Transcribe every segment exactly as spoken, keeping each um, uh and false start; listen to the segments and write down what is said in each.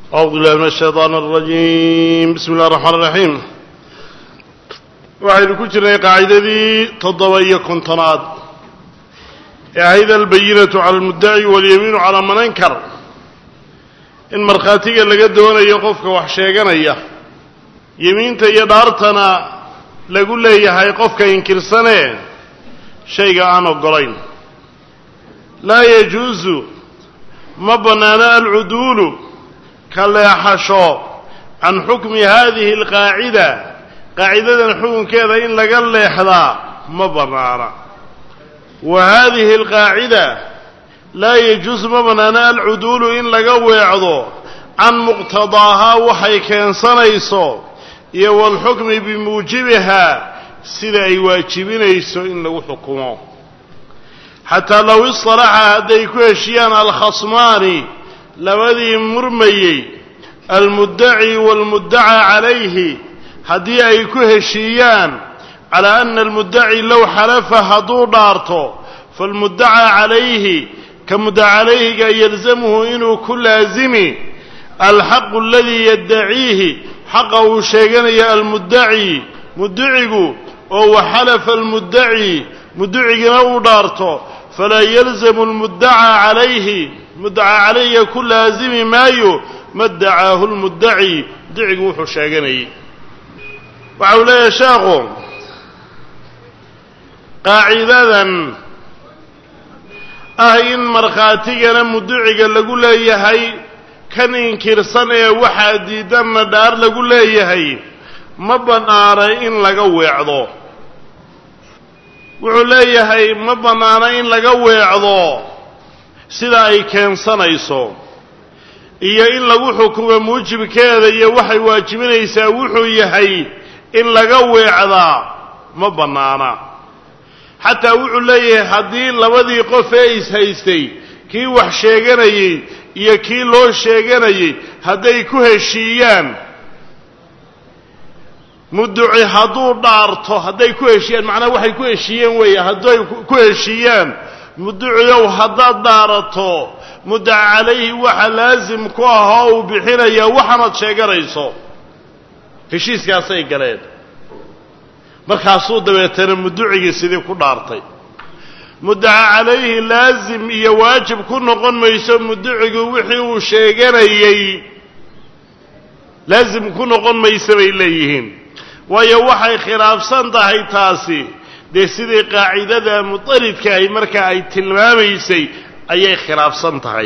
أعوذ بالله من الشيطان الرجيم بسم الله الرحمن الرحيم وحيد كجرى قاعدة تضوية كنتناد هذا البينة على المدعي واليمين على من انكر إن مرخاتيك اللي قدونا يقفك وحشيقنا يمين تيدارتنا لقول لي يقفك ينكر سنة شيء عنه قرين لا يجوز مبنانا العدول كلا يحشو عن حكم هذه القاعدة قاعدة الحكم كذا إن لقل يحضى مبنانا وهذه القاعدة لا يجوز مبنانا العدول إن لقوا يعضو عن مقتضاها وحي كان صنيسو يو الحكم بموجبها سيدا يواجبين يسو إن لقوا حكمه حتى لو اصطلح هديكو هشيان الخصمان لوذي مرمي المدعي والمدعى عليه هدي أيكو هشيان على أن المدعي لو حلف هدو دارتو فالمدعى عليه كمدعى عليه يلزمه إنه كل لازمي الحق الذي يدعيه حقه شيئا المدعي مدعيه وهو حلف المدعي مدعي لو دارتو فلا يلزم المدعى عليه مدعى عليه كل لازم مايو مدعاه المدعي دعي وحو شاقني وعولا يشاقوا قاعدة أهين مرخاتينا مدعي لقول لي هاي كان ينكر سنة وحدي دم دار لقول لي هاي مبنى إن لقوا يعضو وعليه ما بنانا إن لقوا يعضو سيدا أي كان صنيسو إيا إن لقوا حكم موجب كذا إيا وحي واجبين يساوحوا يهي إن لقوا يعضا ما بنانا حتى وعليه حدين لوذي قفايس هيستي كي وحشيغاني إيا كي لو شيغاني هدي كوهشيان مدعي هدو دارتو هدي كوهشيان معناه وحي كوهشيان ويا هدي كوهشيان مدعي هدا دارتو مدعى عليه وحا لازم كوها وبحنيا وحمد شيغانيسو heshiiskaasay galeen markaasuu dabeetana mudduciga sidii ku dhaartay muddaca calayhi laazim iyo waajib ku noqon mayso mudducigu wixii uu sheeganayay laazim ku noqon mayso bay leeyihiin waayo waxay khilaafsan tahay taasi dee sidii qaacidada mutaridka ay marka ay tilmaamaysay ayay khilaafsan tahay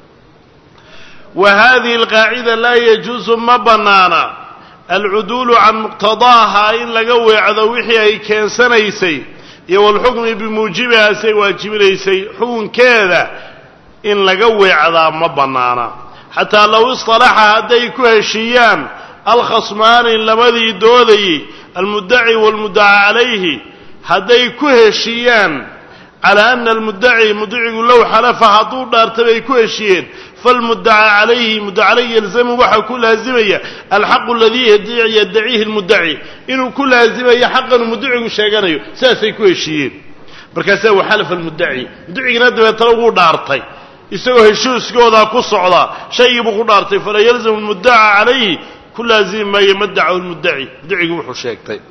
wa hadhihi alqaacida la yajuzu ma banaana العدول عن مقتضاها إن لقوا يعذو وحي أي كان سنيسي يو الحكم بموجبها سي واجب ليسي حكم كذا إن لقوا يعذو مبنانا حتى لو اصطلح هديكو هشيان الخصمان لماذي دوذي المدعي والمدعى عليه هديكو هشيان على أن المدعي مدعي لو حلف هطور دارتبيكو هشيان فالمدعى عليه مدعى عليه يلزم وحا كل هزمية الحق الذي يدعيه المدعي إنه كل هزمية حقا المدعي وشاقانيه ساسيكو الشيء بركاسا وحلف المدعي مدعي نادم يتلوه دارتي يسوه الشوس قوضا قصعدا شيء يبقوا دارتي فلا يلزم المدعى عليه كل هزيم ما يمدعه المدعي مدعي وحو شاقتي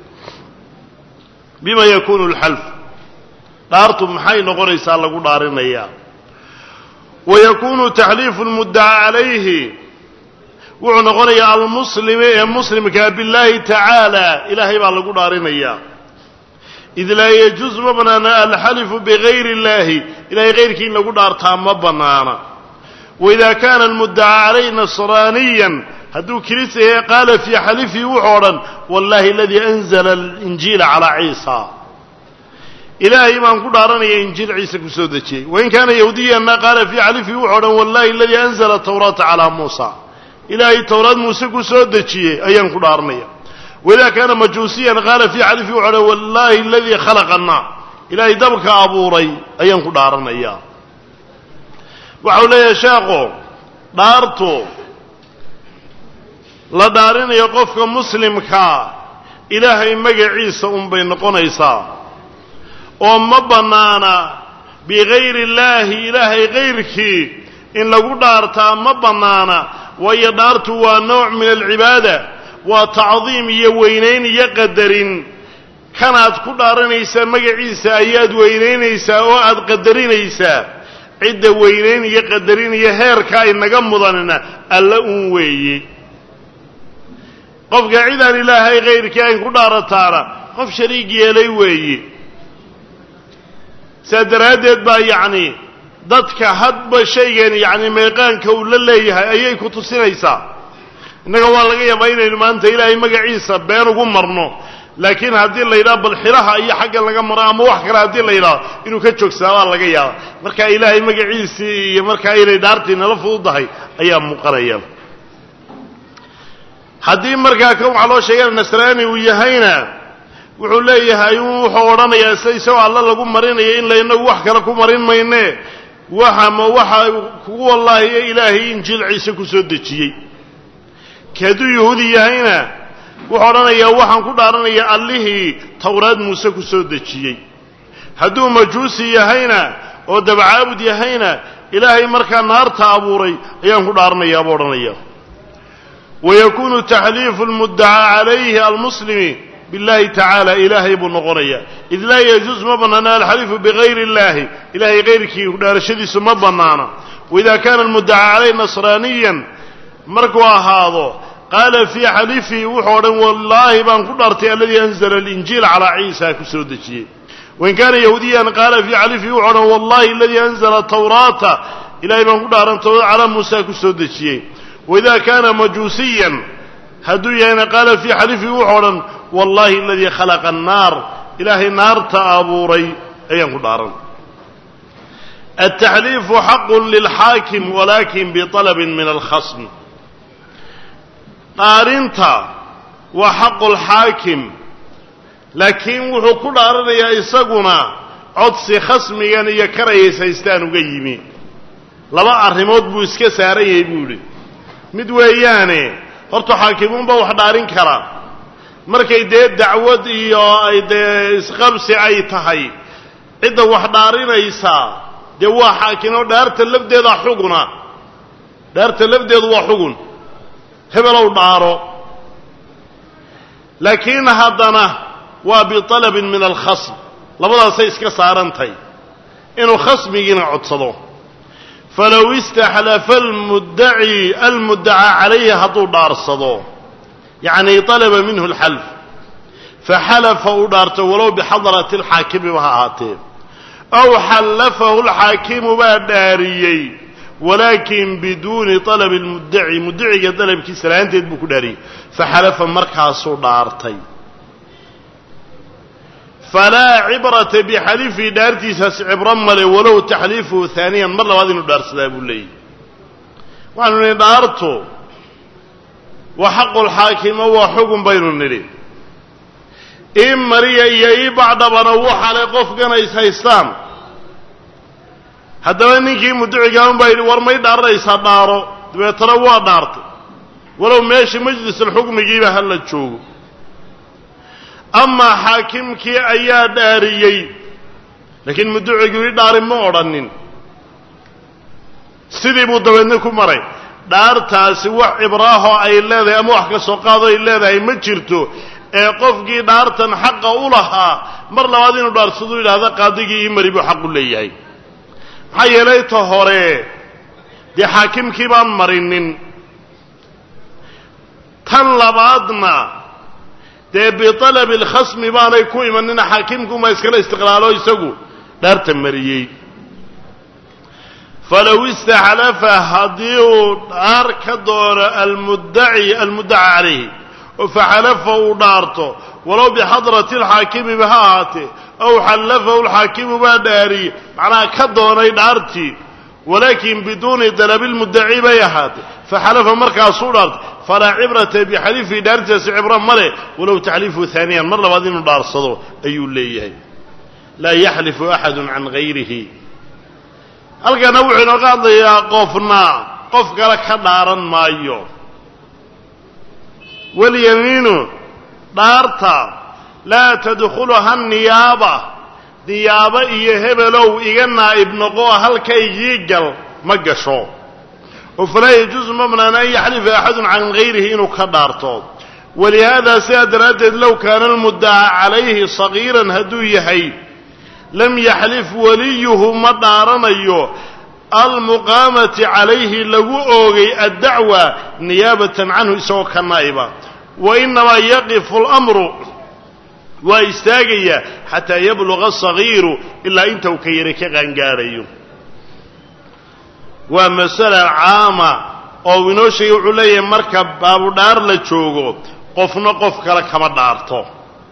بما يكون الحلف دارتم حي نقول يسال لقو دارين اياه ويكون تحليف المدعى عليه ونقول المسلم المسلم بالله تعالى إلهي بالله دارينيا إذ لا يجوز مبنانا الحلف بغير الله إلهي غير كين لقو دارتا مبنانا وإذا كان المدعى عليه نصرانيا هدو كريسه قال في حلفه وحورا والله الذي أنزل الإنجيل على عيسى إلهي ما نقول دارني إنجيل عيسى كسودتي وإن كان يهوديا ما قال في حلفه وحورا والله الذي أنزل التوراة على موسى إلهي التوراة موسى كسودتي أي نقول دارني وإذا كان مجوسيا قال في حلفه وحورا والله الذي خلق النار إلهي دبك أبوري أي نقول دارني وحولي شاقو دارتو لا دارين يقفك مسلم كا إلهي مجا عيسى أم بين قنيسا وما بنانا بغير الله إلهي غيرك إن لو دارتا ما بنانا ويدارت ونوع من العبادة وتعظيم يوينين يقدرين كانت كدارنيسا مغعيسا اياد وينينيسا واد قدرينيسا عده وينين يقدرين يهيركا انغا مدننا الله اون ويي قف قاعدان الهي غيرك ان كدارتانا قف شريك يلي ويي سادرادد با يعني dadka hadba shaygan yaani meeqaanka uu la leeyahay ayay ku tusinaysaa inaga waa laga yaabaa inaynu maanta ilaahay magaciisa been ugu marno laakiin hadii la yiraahdo bal xiraha iyo xagga laga maro ama wax kale hadii la yiraahdo inuu ka joogsadaa laga yaabaa marka ilaahay magaciisa iyo marka ay daartiina la fududahay ayaa muuqanaya hadii marka ka waxa loo sheegay nasraani uu yahayna wuxuu leeyahay wuxuu oranayaa sayso alla lagu marinayo in la inagu wax kale ku marin mayne waxa ma waxa ku wallahi ilaahay injil ciise ku soo dejiyay kadu yahuudi yahayna wuxuu oranayaa waxaan ku dhaaranayaa allihii tawraad muuse ku soo dejiyay haduu majuusi yahayna oo dabacaabud yahayna ilaahay marka naarta abuuray ayaan ku dhaaranayaa buu oranayaa ويكون تحليف المدعى عليه المسلم بالله تعالى إلهي بنقرية إذ لا يجوز مبنانا الحلف بغير الله إلهي غيرك دارشديس مبنانا وإذا كان المدعى عليه نصرانيا مركوا هذا قال في حلفه وحورا والله بان قدرتي الذي أنزل الإنجيل على عيسى كسودتي وإن كان يهوديا قال في حلفه وحورا والله الذي أنزل التوراة إلهي بان قدرتي على موسى كسودتي وإذا كان مجوسيا هدويا قال في حلفه وحورا والله الذي خلق النار إلهي نار تأبوري أيام قدارا التحليف حق للحاكم ولكن بطلب من الخصم قارنتا وحق الحاكم لكن وحق دارنا يا إساقنا عدسي خصمي يعني يكري سيستان قيمي لما أرهموت بوسكي ساري يبولي مدوياني horta xaakimuun ba wax dhaarin kara markay dee dacwad iyo ay dee isqabsi ay tahay cida wax dhaarinaysa dee waa xaakimo dhaarta lafdeeda xuguna dhaarta lafdeedu waa xugun hebelow dhaaro laakiin haddana waa bi talab min al khasm labadaas ay iska saarantay inuu khasmigiina codsado فلو استحلف المدعي المدعى عليه هطو دارصدو يعني طلب منه الحلف فحلف ودارته ولو بحضرة الحاكم وهاته أو حلفه الحاكم باداريي ولكن بدون طلب المدعي مدعي طلب كسران تدبك داري فحلف مركز دارتي فلا عبرة بحلف دارتي ساس عبرا ملي ولو تحليفه ثانيا مرة وهذا ندار سلاب لي وعنو ندارته وحق الحاكم هو حكم بين النري إن مريا إيا بعد بنوح على قفقنا يسايستان هذا نيكي مدعي قام بين ورمي دار ريسا داره ويتروا دارته ولو ماشي مجلس الحكم يجيبها هلا تشوفه أما حاكمك أيا داريي لكن مدعي يقول دار ما أرنين سيدي مدونكم مري دار تاسي وح إبراهو أي الذي أموحك سوقاضي الذي أي مجرته قفقي دار تنحق أولها مر لوادين دار صدوي هذا قاضيكي إمري بحق اللي حي ليته هوري دي حاكمك بان مرنين تنلبادنا dee biطalab الkhasm baanay ku imanina xaakimku ma iskala istiqlaalo isagu dhaarta mariyay falaw istahlafa hadiyu dar ka doora almudda'i almudda'a alayhi fahalafa udarto walaw bihadrati alhakim bahati aw halafa alhakim badari macna ka doonay dhaarti walakin biduni dalab almudda'i bayhati fahalafa markaas u dhaarto فلا عبرة بحليف دارجة عبرة ملئ ولو تحليفه ثانيا مرة بعدين دار صدو أي اللي لا يحلف أحد عن غيره ألقى نوع نقاض يا قفنا قف لك دارا مايو واليمين دارتا لا تدخلها النيابة نيابة يهبلو إيقنا ابن قوة هل كي يجل مقشو فلا يجوز ممنع أن يحلف أحد عن غيره إنه كدارته ولهذا سيادرات لو كان المدعى عليه صغيرا هدويهي لم يحلف وليه مدارنيه المقامة عليه لغو أوغي الدعوة نيابة عنه سوى كالنائبة وإنما يقف الأمر ويستاقيا حتى يبلغ الصغير إلا إنته كيرك غنقاري ومسألة عامة أو نوشي علي مركب بابو دار لجوغو قفنا قف كما دارته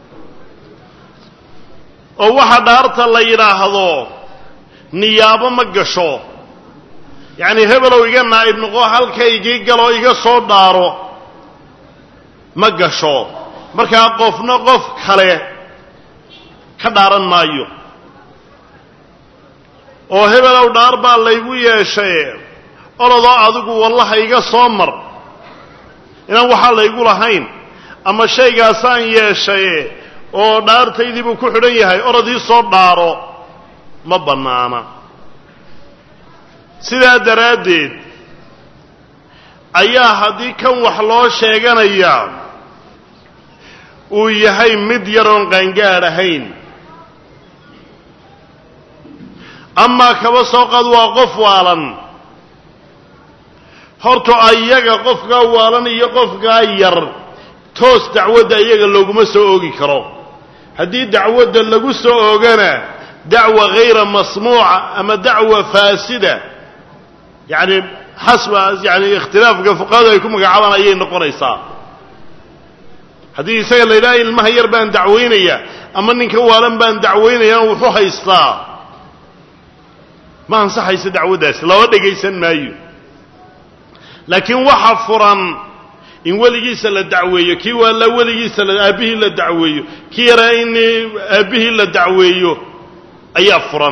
أو واحد دارته الله يراهضو نيابة مقشو يعني هبلو يقى نائب نقو حالك يجي قالو يقى صوت دارو مقشو مركا قفنا قف كله كدارن مايو oo hebelow dhaar baa laygu yeeshay orodoo adigu wallahi iga soo mar inaan waxa laygu lahayn ama shaygaasaan yeeshay oo dhaartaydii buu ku xidhan yahay orodii soo dhaaro ma banaana sidaa daraadeed ayaa haddii kan wax loo sheeganaya uu yahay mid yaroon qaangaar ahayn أما كما سوقد وقف والن هرتو أيجا قف والن يقف غير توس دعوة أيجا لوجو سوقي كرو هذه دعوة لوجو سوقنا دعوة غير مسموعة أما دعوة فاسدة يعني حسب يعني اختلاف فقهاء يكون مقعدنا أيه نقول إيصال هذه سيل لا المهير بان دعوينية أما إنك والن بان دعوينية وحوها إصلاح ما أنصحيس دعوة لا ودقيسن مايو لكن وحفرا إن وليس للدعوية كي ولا وليس لأبيه للدعوية كي رأين أبيه للدعوية أيفرا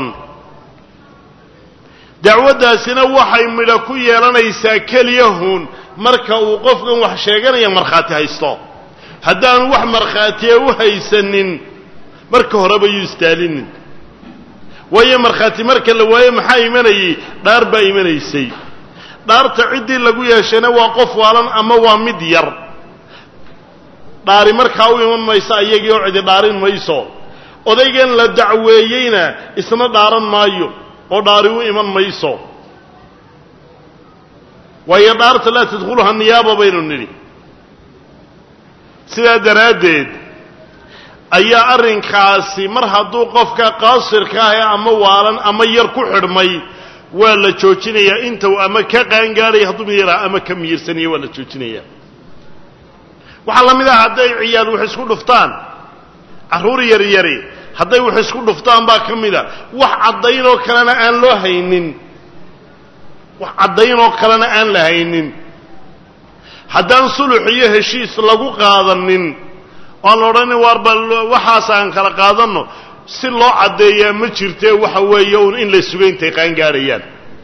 دعوة داسنا وحي ملكوية لنا يساكل يهون مركا وقفنا وحشاقنا يا مرخاتي هايستا هدان وح مرخاتي وهيسنن مركا هربا يستالين وهي مرخاتي مركا لوايا محا إيماني دار با إيماني سي دار تعدي لغو ياشينا وقف والان أما وامد ير داري مركا ويمان ميسا ايجي وعدي دارين ميسو ودايقين لدعويينا اسنا داران مايو وداري ويمان ميسو وهي دارت لا تدخلها النيابة بين النري سيدا دراديد ayaa arrinkaasi mar hadduu qofka qaasirka ah ama waalan ama yar ku xidhmay waa la joojinayaa inta uu ama ka qaangaaray hadduu yara ama ka miirsanayo waa la joojinayaa waxa la mid ah haday ciyaal wax isku dhuftaan caruur yar yari haday wax isku dhuftaan baa kamida wax cadayn oo kalena aan loo haynin wax cadayn oo kalena aan la haynin haddaan sulux iyo heshiis lagu qaadanin والله وارب وحاسان كلا قادنو si loo cadeeyaa ma jirtee waxa weeye uun in la sugeentay qaan gaarayaan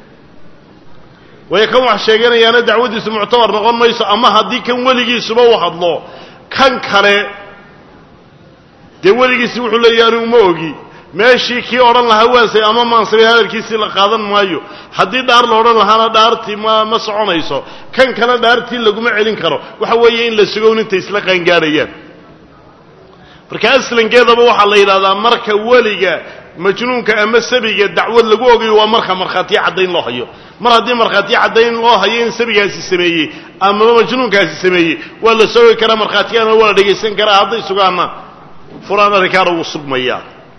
way kan wax sheeganayaan dacwadiisu muctabar noqon mayso ama hadii kan waligiisuba u hadlo kan kale de waligiisu wuxuu leeyahay uma ogi meeshii kii oran lahaa waasay ama maansabay hadalkiisii la qaadan maayo hadii dhaar la oran lahaana dhaartii ma ma soconayso kan kale dhaartii laguma celin karo waxa weeye in la sugoon inta isla qaan gaarayaan marka aslankeedaba waxa la yiraahdaa marka waliga majnuunka ama sabiga dacwad lagu ogayo waa marka marxaati cadeyn loo hayo mar hadii marxaati cadeyn loo hayo in sabigaasi sameeyay ama majnuunkaasi sameeyay waa la soo kara marxaatiyana waa la dhageysan karaa haday sugaana furana rikaaro uu sugmaya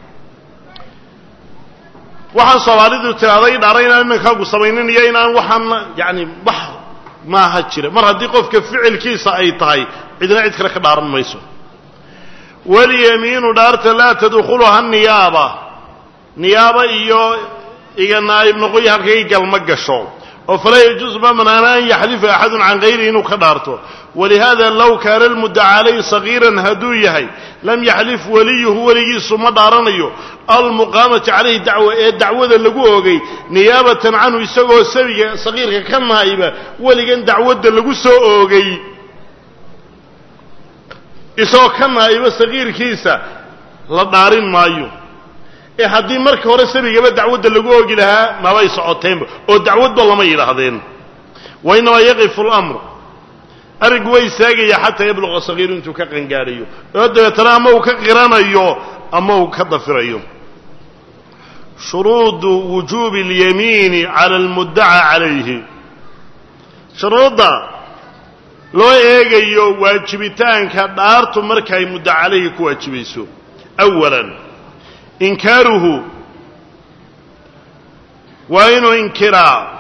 waxaan Soomaalidu tiraaday dhaarayna imanka ku sameeyeen inaan waxaan yaani wax ma ha jira mar hadii qofka ficilkiisa ay tahay cidna cid kale ka dhaaran mayso واليمين دارت لا تدخلها النيابة نيابة إيو إيو نائب نقوي هكي قلما قشو وفلا يجوز من أن يحلف أحد عن غيره إنه كدارته ولهذا لو كان المدعى عليه صغيرا هدويه لم يحلف وليه وليه ثم دارنيه المقامة عليه دعوة الدعوة اللي نيابة عنه يسوه صغير كان نائبة ولكن دعوة اللي سوء isoo kan ayba sagiirkiisa la dhaarin maayo ee hadii markii hore sabigaba dacwada lagu oogi lahaa ma way socoteen oo dacwadba lama yiraahdeen وإنما يقف الأمر أرق ويساقي حتى يبلغ صغير انتو كقنقاريو يودو يترى أمو كقرانيو أمو كضفريو شروط وجوب اليمين على المدعى عليه شروط لو ايغيو واجبتان كدارتو مركاي مدعى عليه كواجبيسو اولا انكاره وانه انكرا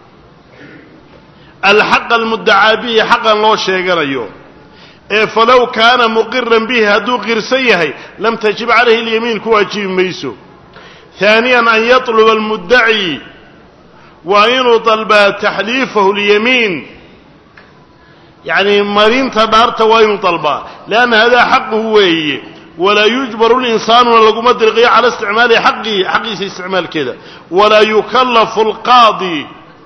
الحق المدعى به حقا لو شيغنيو فلو كان مقرا به هدو قرسيه لم تجب عليه اليمين كواجب ميسو ثانيا أن يطلب المدعي وإن طلب تحليفه اليمين يعني مرين تدارت وإن طلبه لأن هذا حقه وهي ولا يجبر الإنسان ولا قمد الغية على استعمال حقه حقه استعمال كذا ولا يكلف القاضي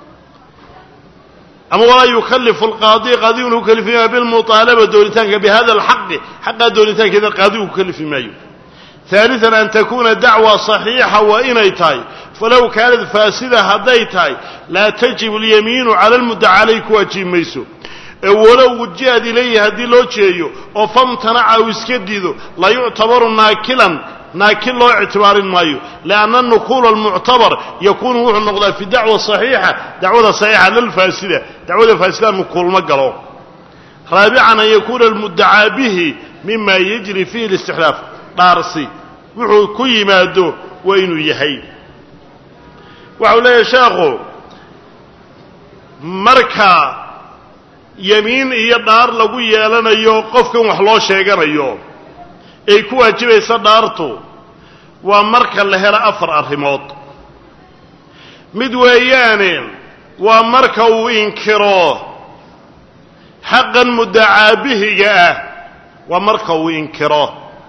أما ولا يكلف القاضي قاضي يكلف بالمطالبة دولتان بهذا الحق حق دولتان كذا قاضي يكلف ما يو ثالثا أن تكون دعوة صحيحة وإن ايتاي فلو كانت فاسدة هديتاي لا تجب اليمين على المدعى عليك واجب ميسو ولو وجهد إليه هدي لو جيو وفمتنع واسكديدو لا يعتبر ناكلا ناكل له اعتبار مايو لأن النقول المعتبر يكون هو النقضة في دعوة صحيحة دعوة صحيحة للفاسدة دعوة فاسدة نقول مقالو رابعا أن يكون المدعى به مما يجري فيه الاستحلاف دارسي وحو كي مادو وينو يحي وحو لا يشاغو مركا يمين إيا دار لغو يالنا يو قفكم وحلو شيغانا يو اي كوا جبيسا دارتو ومركا لهلا أفر أرهموت مدويانين ومركا وإنكرو حقا مدعى به جاء ومركا وإنكرو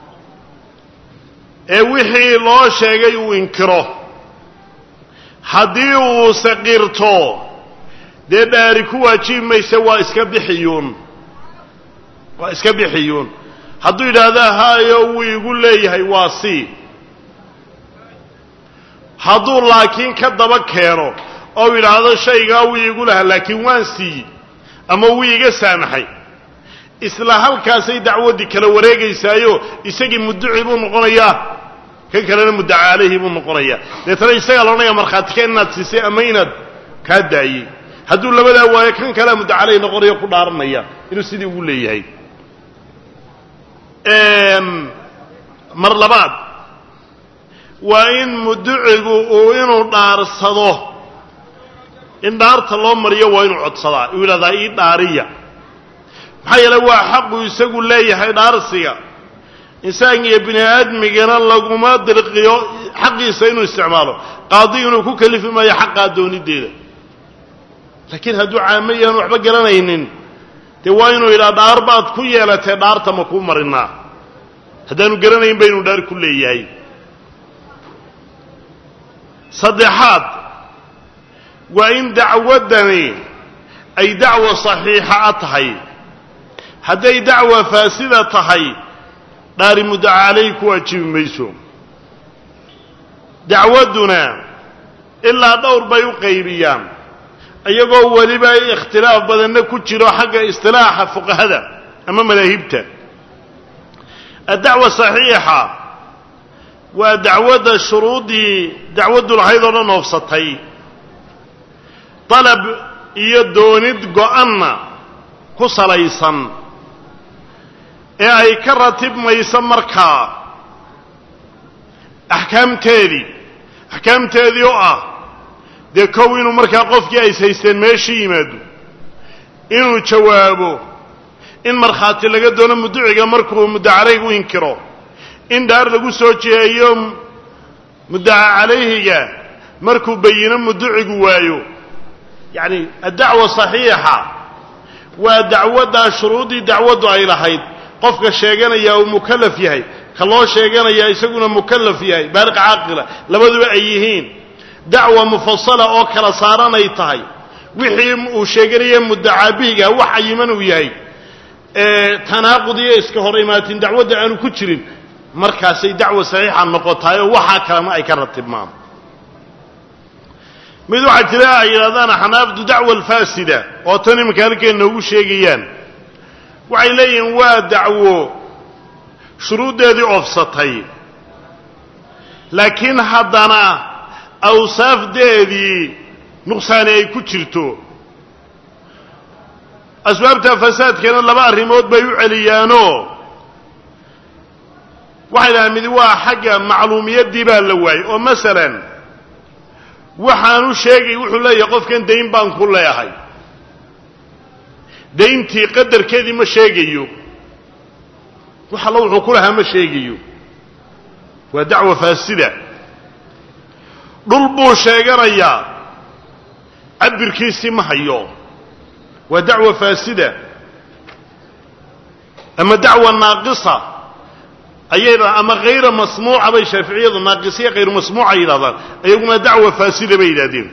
ee wixii loo sheegay uu inkiro haddii uu saqirto dee dhaari ku waajibaysa waa iska bixiyuun waa iska bixiyuun hadduu yidhaahdo haayo wuu igu leeyahay waa sii hadduu laakiin ka daba keeno oo yidhaahdo shaygaa wuu igu lahaa laakiin waan sii ama wuu iga saamaxay isla halkaasay dacwadii kala wareegaysaayo isagii mudduci buu noqonayaa kan kalena muddaca calayhi buu noqonayaa deetana isagaa loodhanayaa markhaatika inaad siisay ama inaad kaa daayey hadduu labadaa waayo kan kalea muddaca calayhi noqonayo ku dhaaranaya inuu sidii ugu leeyahay mar labaad waa in mudducigu uu inuu dhaarsado in dhaarta loo mariyo waa inuu codsadaa uu yidhahdaa ii dhaariya maxaa yeele waa xaqu isagu leeyahay dhaarsiga insaan iyo bini aadmigana laguma dirqiyo xaqiisa inuu isticmaalo qaadi inuu ku kalifi maayo xaqaa doonideeda laakiin hadduu caamayan waxba garanaynin dee waa inuu yidhaha dhaar baad ku yeelatee dhaarta ma kuu marinaa haddaanu garanayn ba inuu dhaar ku leeyahay saddexaad waa in dacwaddani ay dacwo saxiixa a tahay hadday dacwa faasida tahay dhaari muddaca calayhi ku waajibi mayso dacwadduna ilaa dhowr bay u qaybiyaan iyagoo weliba ikhtilaaf badanna ku jiro xagga istilaaxa fuqahada ama madaahibta addacwa saxiixa waa dacwadda shuruuddii dacwaddu lahayd oo dhan oofsatay dalab iyo doonid go-anna ku salaysan ee ay ka ratibmayso markaa axkaamteedii axkaamteedii oo ah dee kow inuu markaa qofkii ays haysteen meeshii yimaado inuu jawaabo in markhaati laga doono mudduciga markuu muddaca calayhi u inkiro in dhaar lagu soo jeeyo muddaca calayhiga markuu bayino mudducigu waayo yacni addacwa saxiixa waa dacwaddaa shuruuddii dacwaddu ay lahayd qofka sheeganayaa uu mukallaf yahay ka loo sheeganayaa isaguna mukallaf yahay baaliq caaqila labaduba ay yihiin dacwa mufasala oo kala saaran ay tahay wixii uu sheeganaya muddaca bihiga wax cayiman uu yahay ee tanaaqud iyo iska hor imaatin dacwadda aanu ku jirin markaasay dacwo saxiixa noqotaayoo waxaa kalena ay ka ratibmaan mid waxa jira ay yiraahdaan xanaafdu dacwa alfaasida oo tan imka halkeen noogu sheegayaan waxay leeyihiin waa dacwo shuruudeedii oofsatay laakiin haddana awsaafdeedii nuqsaani ay ku jirto asbaabta fasaadkana laba arrimood bay u celiyaanoo waxay dhahaan mid waa xagga macluumiyaddii baa la waayey oo masalan waxaanu sheegay wuxuu leeyahay qofkan dayn baan ku leeyahay dayntii qadarkeedii ma sheegayo wax alla wuxuu ku lahaa ma sheegayo waa dacwo faasida dhul buu sheeganayaa cabirkiisii ma hayo waa dacwo faasida ama dacwo naaqisa ayayda ama غayra masmuuca bay shaaficiyadu naaqisiya غayr masmuuca yiraahdaan ayaguna dacwo faasida bay yiraahdeen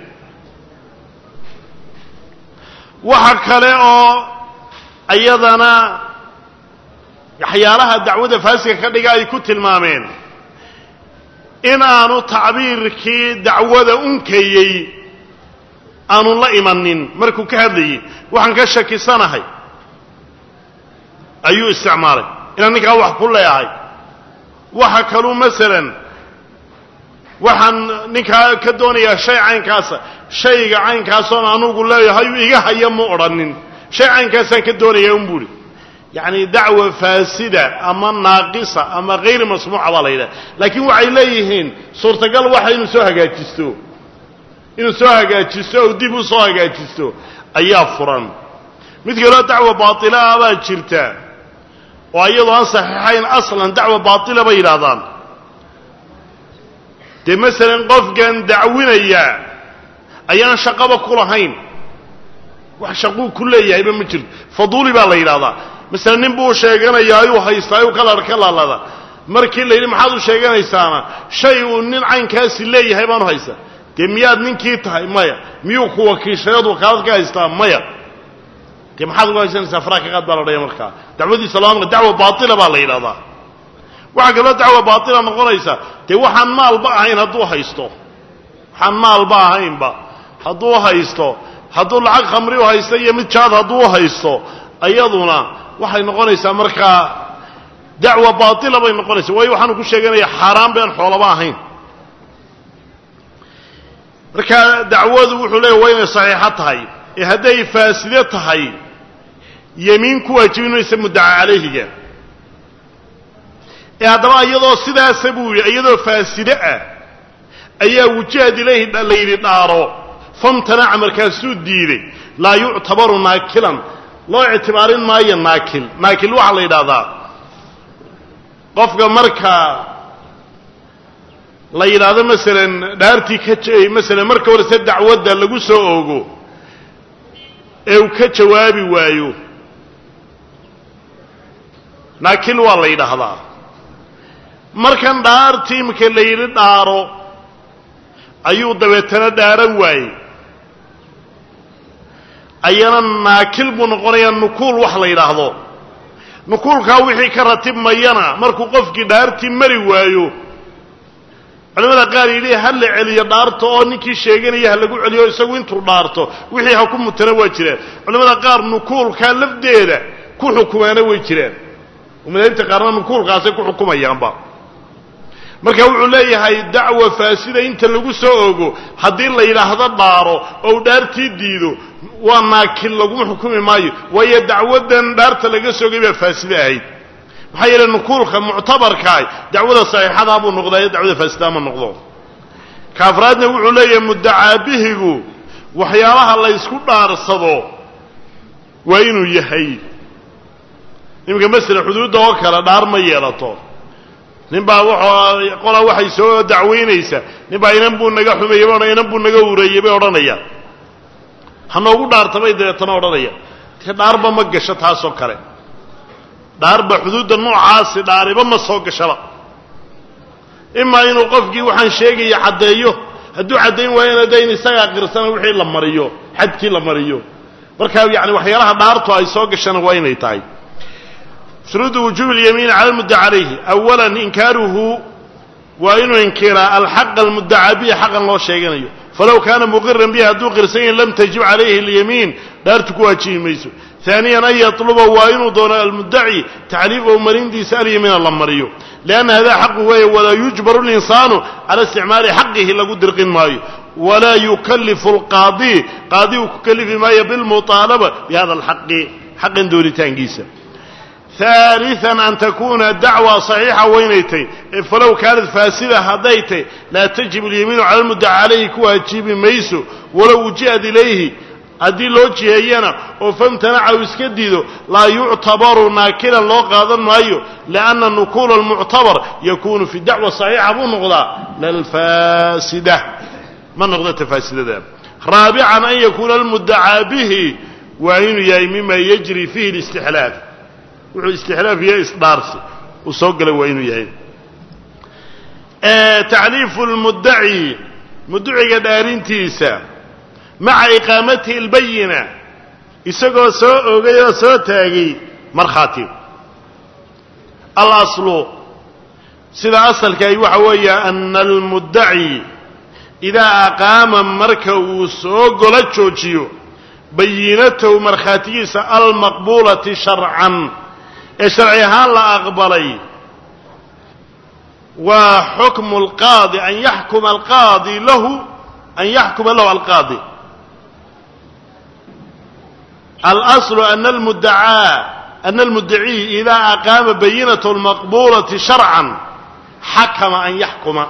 waxa kale oo ayadana waxyaalaha dacwada faasida ka dhiga ay ku tilmaameen in aanu tacbiirkii dacwada unkayay aanu la imanin markuu ka hadlayay waxaan ka shakisanahay ayuu isticmaalay inaan ninkaa wax ku leeyahay waxa kaloo masalan waxaan ninkaa ka doonayaa shay caynkaasa shayga caynkaasoo anugu leeyahay iga haya ma odhanin shay caynkaasaan ka doonayaa un buuri yacni dacwa faasida ama naaqisa ama hayr masmuuca baa la yidhaha laakiin waxay leeyihiin suurtagal waxa inuu soo hagaajisto inuu soo hagaajisto oo dib u soo hagaajisto ayaa furan mid kaloo dacwo baatila ah baa jirta oo iyadoo aan saxiixayn aslan dacwo baatila bay yidhaahdaan dee masalan qofkan dacwinaya ayaan shaqaba ku lahayn wax shaquu ku leeyahayba ma jirto faduuli baa la yidhahdaa masalan nin buu sheeganayaa ayuu haystaa ayuu kala ka laalada markii la yidhi maxaad u sheeganaysaana shay uu nin caynkaasi leeyahay baanu haystaa dee miyaad ninkii tahay maya miyuu ku wakiishadeed wakaalad ka haystaa maya dee maxaad uga haysanaysaa faraa ka qaad baa la dhaya markaa dacwadiisa lama dacwo baatila baa la yidhahdaa waxaa kaloo dacwo baatila noqonaysa dee waxaan maalba ahayn hadduu haysto waxaan maalba ahaynba hadduu haysto hadduu lacag khamri u haysto iyo mid jaad hadduu haysto ayaduna waxay noqonaysaa markaa dacwo baatila bay noqonaysaa waayo waxaanu ku sheeganaya xaaraan baan xoolaba ahayn marka dacwadu wuxuu leeyahay waa inay saxiixo tahay ee hadday faaside tahay yamiin ku waajibinaysa muddaca calayhiga ee haddaba iyadoo sidaasa buu yidhi iyadoo faaside ah ayaa wujahad ilayhi la yidhi dhaaro famtanaca markaasuu diiday laa yuctabaru naakilan loo ictibaarin maayo naakil naakil waxaa la yidhaahdaa qofka markaa la yidhaahdo masalan dhaartii ka masalan marka horese dacwadda lagu soo oogo ee uu ka jawaabi waayo naakil waa la yidhaahdaa markan dhaartii marka la yidhi dhaaro ayuu dabeetana dhaaran waayey ayana naakil buu noqonayaa nukuul wax la yidhaahdo nukuulkaa wixii ka ratibmayana markuu qofkii dhaartii mari waayo culamada qaar yidhi ha la celiyo dhaarto oo ninkii sheeganaya ha lagu celiyo isagu intuu dhaarto wixii ha ku mutana waa jiraan culamada qaar nukuulkaa lafdeeda ku xukumaana way jiraan umadaynta qaarna nukuulkaasay ku xukumayaanba marka wuxuu leeyahay dacwo faasida inta lagu soo ogo haddii la yidhaahdo dhaaro oo dhaartii diido waa naakil laguma xukumi maayo waayo dacwadan dhaarta laga soogay baa faasida ahayd maxaa yeelay nukuulka muctabarkaah dacwada saxiixadaa buu noqdaa dacwada faasidaa ma noqdo kaafraadna wuxuu leeyahay muddacaabihigu waxyaalaha la ysku dhaarsado waa inuu yahay iminka masala xuduudda oo kale dhaar ma yeelato nin baa wuxuu qolaa waxay soo dacweynaysaa nin baa inan buu naga xumeeyey baa inan buu naga ureeyey bay odhanayaan ha noogu dhaartabay dabeetana odhanaya te dhaarba ma gasho taasoo kale dhaarba xuduudda noocaasi dhaariba ma soo gashaba imaa inuu qofkii waxaan sheegaya caddeeyo hadduu caddayn waayana de in isagaa qirsana wixii la mariyo xadkii la mariyo markaa yani waxyaalaha dhaartu ay soo gashana waa inay tahay shuruudu wujuubi اlyamiini cala almuddaca calayhi awalan inkaaruhu waa inuu inkiraa alxaqa almuddaca bihi xaqan loo sheeganayo فلو كان مقرا بها دو قرسين لم تجب عليه اليمين دارتك واجي ميسو ثانيا أن يطلب وإن دون المدعي تعريفه مرين دي سألي من الله مريو لأن هذا حقه ولا يجبر الإنسان على استعمال حقه لقد رقين ماي ولا يكلف القاضي قاضي يكلف ما بالمطالبة بهذا الحق حق دون تنجيسه ثالثا أن تكون الدعوة صحيحة وينيتي فلو كانت فاسدة هديتي لا تجب اليمين على المدعى عليه كوها تجيب ميسو ولو جاءت إليه هذه لوجه هينا وفامتنع ويسكدده لا يعتبر ناكلا لو قاضا مايو لأن النقول المعتبر يكون في الدعوة الصحيحة مو نقضى للفاسدة ما نقضى فاسدة ده. رابعا أن يكون المدعى به وعين يا مما يجري فيه الاستحلاف والاستحلاف هي إصدارسي وصوق له وعين يا آه تعريف المدعي مدعي دارين تيسا مع إقامته البينة يسقو سوء غير سوء تاغي مرخاتي الأصل سيدا أصل كي وحوية أن المدعي إذا أقام مركو سوء لتشوشيو بينته مرخاتيس المقبولة شرعا شرعها لا أقبلي وحكم القاضي أن يحكم القاضي له أن يحكم له القاضي الأصل أن المدعى أن المدعي إذا أقام بينة المقبولة شرعا حكم أن يحكم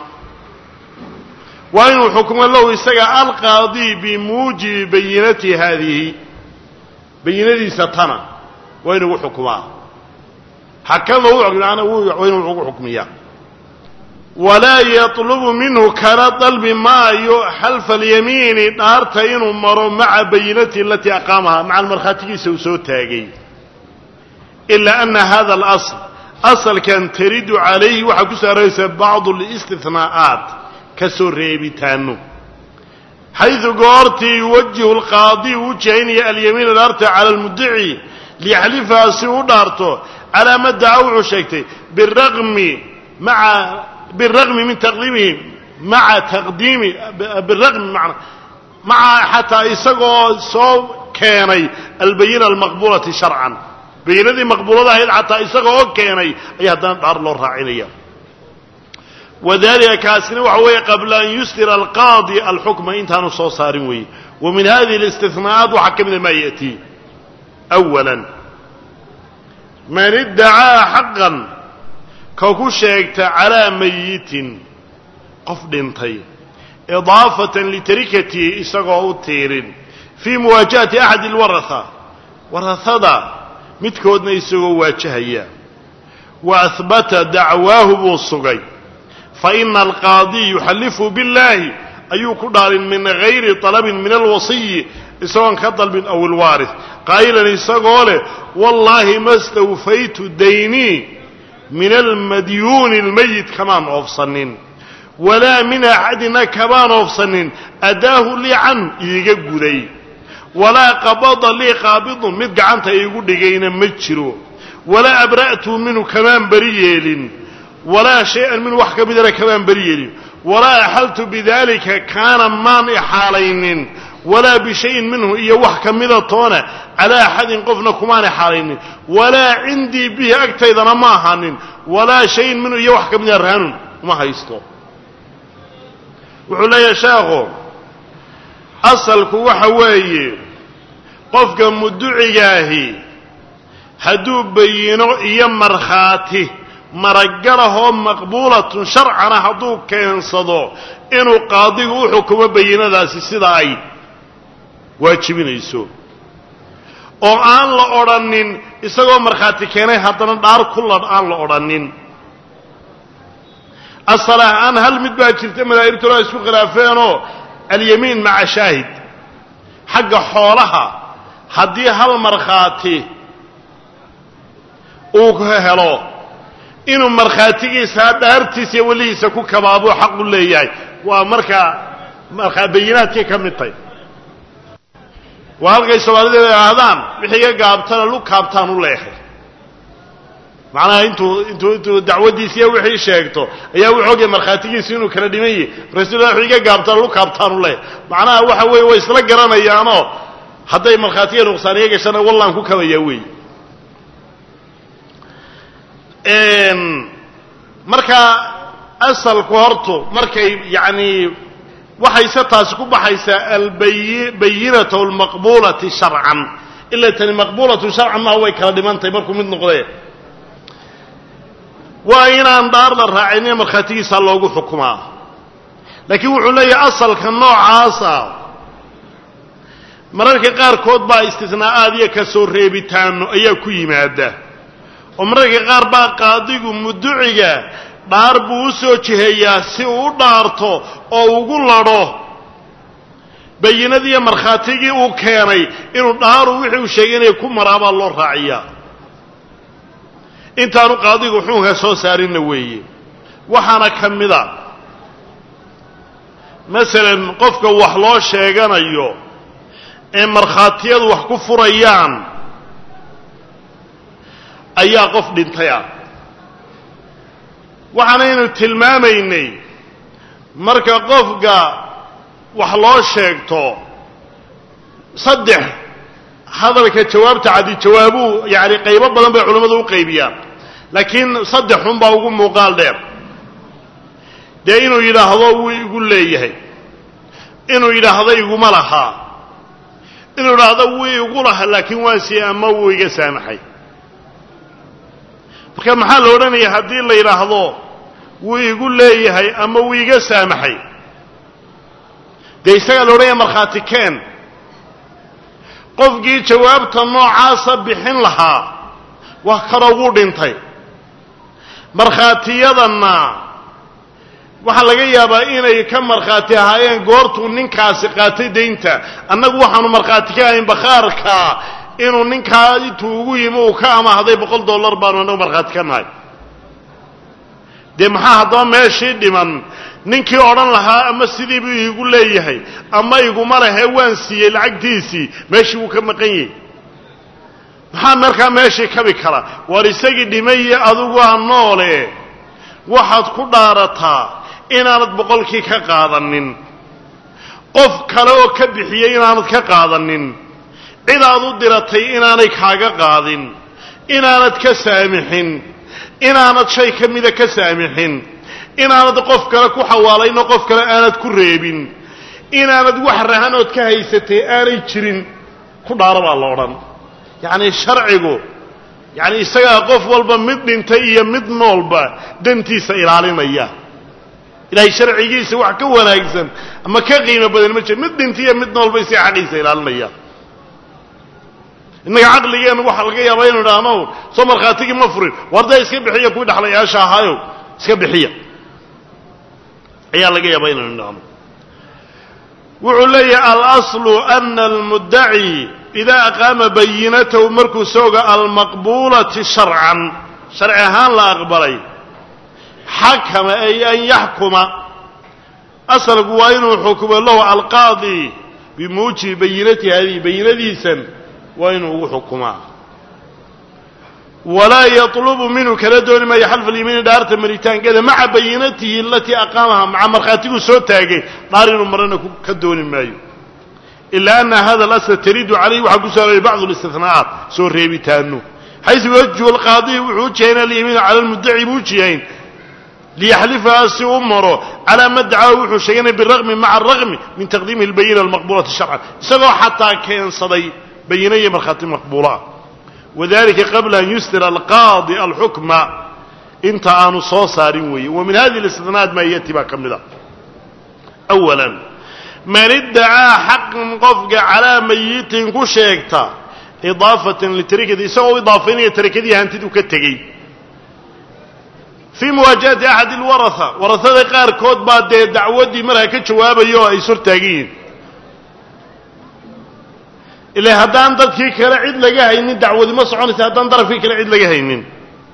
وإن حكم له يستقى القاضي بموجب بينته هذه بينته ستنا وإنه حكمها حكمه وإنه حكمها ولا يطلب منه كان طلب ما حلف اليمين نارتين مروا مع بينته التي أقامها مع المرخاتي سوسو تاقي إلا أن هذا الأصل أصل كان تريد عليه وحكس رئيس بعض الاستثناءات كسر ريبتانه حيث قارتي يوجه القاضي وجهين اليمين الأرتى على المدعي ليحلفها سوء دارته على ما دعوه شيكتي بالرغم مع بالرغم من تقديمه مع تقديم بالرغم مع مع حتى يسقوا سو كاني البينة المقبولة شرعا بينة مقبولة حتى يسقوا كاني أي هذا دار له راعينية وذلك كاسنه وهو قبل أن يسر القاضي الحكم انتهى نصوص صارموي ومن هذه الاستثناءات وحكمنا ما يأتي أولا من ادعى حقا كوكو شيكت على ميت قفد انتي إضافة لتركته إساقه التيرين في مواجهة أحد الورثة ورثة متكودنا إساقه واجهية وأثبت دعواه بالصغي فإن القاضي يحلف بالله أي كدار من غير طلب من الوصي سواء كطلب أو الوارث قائلا إساقه والله ما استوفيت ديني من المديون الميت كمان أفصنين ولا من أحدنا كمان أفصنين أداه لي عن يقول ولا قبض لي قابض مدقعنت يقول لي مجرو ولا أبرأت منه كمان بريل ولا شيئا من وحكة بدر كمان بريل ولا أحلت بذلك كان مان حالين ولا بشيء منه إيا وحكة مذطونة على أحد قفنا كمان حالين ولا عندي به أكتايدا ما هانين ولا شيء منه إيا وحكة من الرهان ما هيستو وحلا يشاغو أصلك وحواي قفك مدعياه هدو بينو إيا مرخاته مرقرهم مقبولة شرعنا هدو كينصدو إنو قاضيه حكم بينا ذاسي سداي واجبينayso oo aan la oranin isagoo marxaati keenay hadana dhaar kulad aan la oranin asalahan hal mid baa jirtay malaa'iktu la isku khilaafeeno al-yamin ma'a shahid xagga xoolaha hadii hal marxaati uu helo inuu marxaatigiisa dhaartiisa waliisa ku kabaabo xaq u leeyahay waa marka marka bayinaadkii kamidtay وهالكي سوالده هذان بحيقة قابتنا لو كابتان الله macnaha intuu intuu intuu dacwadiisa wixii sheegto ayaa uu xoogay markhaatigiisa inuu kala dhiman yahay rasuulullah wuxuu iga gaabtaan lu kaabtaan u leh macnaha waxa weeye way isla garanayaanoo hadday markhaatiga nuqsaaniga gashana wallaan ku kabaya weey een marka asalku horto markay yaani waxay se taasi ku baxaysaa albayinatu almaqbulati sharcan illa tan maqbulatu sharcan ma way kala dhimantay markuu mid noqday waa inaan daar la raacin markhaatigiisa loogu xukumaa laakiin wuxuu leeyahay asalka noocaasa mararka qaar kood baa istisnaa'aad iyo ka soo reebitaan ayaa ku yimaada oo mararka qaar baa qaadigu mudduciga dhaar buu u soo jiheeyaa si uu u dhaarto oo ugu ladho bayinadii markhaatigii uu keenay inuu dhaaru wixii uu sheegay inay ku maraabaa loo raaciyaa intaanu qaadigu xukunka soo saarinna weeye waxaana ka mida masalan qofka wax loo sheeganayo ee markhaatiyadu wax ku furayaan ayaa qof dhintay ah waxaanaynu tilmaamaynay marka qofka wax loo sheegto saddex hadalka jawaabta cadi jawaabuu yaani qaybo badan bay culimadu u qaybiyaan laakiin saddex xun baa ugu muuqaal dheer dee inuu yidhaahdo wuu igu leeyahay inuu yidhaahdo iguma laha inuu yidhaahdo wuu igu laha laakiin waa si ama wuu iga saamaxay marka maxaa la odhanayaa haddii la yidhaahdo wuu igu leeyahay ama wuu iga saamaxay dee isagaa la odhanaya markhaati keen qofkii jawaabta noocaasa bixin lahaa wax kale ugu dhintay markhaatiyadanna waxaa laga yaabaa inay ka markhaati ahaayeen goortuu ninkaasi qaatay daynta annagu waxaanu markhaati ka ahayn bakhaarka inuu ninkaa intuu ugu yimi uu ka amahday boqol dollar baanu annagu markhaati ka nahay dee maxaa haddaba meeshii dhiman ninkii odhan lahaa ama sidii buu iigu leeyahay ama iguma lehe waan siiyey lacagtiisii meeshii wuu ka maqan yahay maxaa markaa meeshii kabi kara war isagii dhimaye adigu ha noole waxaad ku dhaarataa inaanad boqolkii ka qaadanin qof kale oo ka bixiyey inaanad ka qaadanin cid aad u diratay inaanay kaaga qaadin inaanad ka saamixin inaanad shay ka mida ka saamixin inaanad qof kale ku xawaalayno qof kale aanad ku reebin inaanad wax rahanood ka haysatay aanay jirin ku dhaaro baa la odhan yacni sharcigu yacni isagaa qof walba mid dhintay iyo mid noolba dantiisa ilaalinaya ilaahay sharcigiisa wax ka wanaagsan ama ka qiimo badan ma jiro mid dhintay iyo mid noolba isaga xaqiisa ilaalinaya innaga caqligeennu waxaa laga yaabaa inu idhaahno soo markhaatigii ma furin wardaa iska bixiya kuwii dhaxlayaasha ahaayo iska bixiya ayaa laga yaabaa inaynu idhaahno wuxuu leeyahay alaslu ana almuddaci idaa aqaama bayinatahu markuu sooga almaqbuulati sharcan sharci ahaan la aqbalay xakama ay an yaxkuma asalku waa inuu xukumo lahu alqaadi bimuujibi bayinati hadihi bayinadiisan waa inuu ugu xukumaa walaa yatlubu minhu kala dooni maayo xalfa alyamiini dhaarta maritaankeeda maca bayinatihi alatii aqaamaha maca markhaatiguu soo taagay dhaar inuu marana ka dooni maayo ilaa ana hada alasla taridu calayhi waxaa ku soo arooriyay bacdu listinaa'aat soo reebitaano xaysu yawajhu alqaadiy wuxuu u jihayn alyamiina cala almuddaci buu u jihayn liyaxlifaha si u maro calaa ma dacaa wuxuu sheeganay biraqmi maca araqmi min taqdiimihi albayina almaqbuulati sharcan isagoo xataa keensaday bayina iyo markhaati maqbuula wadalika qabla an yusdira alqaadi alxukma inta aanu soo saarin weeye wa min hadihi alistinaa'aat maa yati baa ka mid a awalan man iddacaa xaqan qofka calaa mayitin ku sheegta idaafatan litarikati isagoo u idaafaynaya tarakadii hantiduu ka tegey fii muwaajahati axadi alwaraha warahada qaarkood baa dee dacwaddii markaa ka jawaabayo oo ay sortaagiyiin ilaa haddaan dadkii kale cid laga haynin dacwadi ma soconaysa haddaan darafkii kale cid laga haynin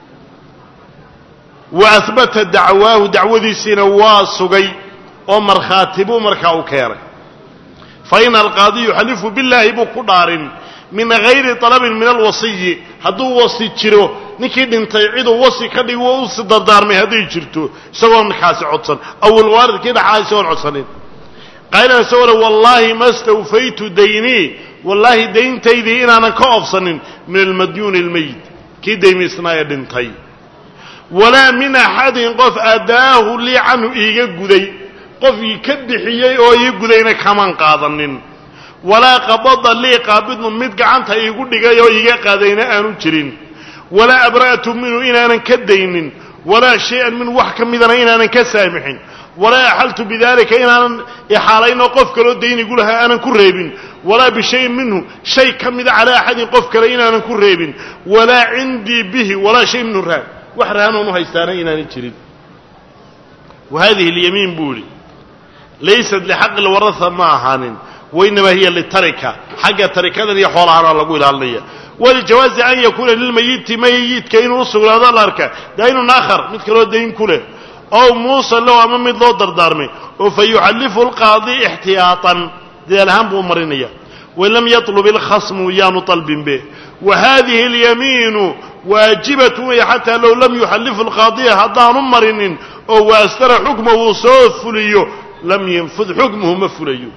wa ahbata dacwaahu dacwadiisiina waa sugay oo markhaati buu markaa u keenay fa ina alqaadi yuxalifu billaahi buu ku dhaarin min gayri talabin min alwasiyi hadduu wasi jiro ninkii dhintay cid uu wasi ka dhigo uu si dardaarmay haday jirto isagoo markaas codsan aw alwaaridkii dhaxay isagoo codsanin qaylan sawra wallahi mastawfaytu dayni wallahi dayntaydii inaanan ka oofsanin min almadyun almayt kii daymisnaa dhintay wala min ahadin qof adaahu li anhu iiga guday qof ii ka bixiyay oo ii gudayna kaman qaadanin wala qabada li qaabid mid gacanta iigu dhigay oo iiga qaadayna aanu jirin wala abra'tu minhu inaanan ka daynin wala shay'an min wax kamidana inaanan ka saamixin wala ahaltu bidalika inaanan ihaalayno qof kale daynigu laha aanan ku reebin wala bishay minhu shay kamida ala ahadin qof kale inaanan ku reebin wala indi bihi wala shay minhu raab وحرانو هيستانا إناني جريد وهذه اليمين بولي ليست لحق الورثة ما هانين وإنما هي للتركة حق التركة الذي يحول على الله قول عليها والجواز أن يكون للميت ميت كأنه وصل هذا الأركة دين آخر مثل الدين كله أو موصل له أمام الله دردارمي فيحلفه القاضي احتياطا ذي الهم بأمرينية ولم يطلب الخصم يان طلب به وهذه اليمين واجبة حتى لو لم يحلف القاضي هذا مرن أو أستر حكمه وصوف فليه لم ينفذ حكمه مفليه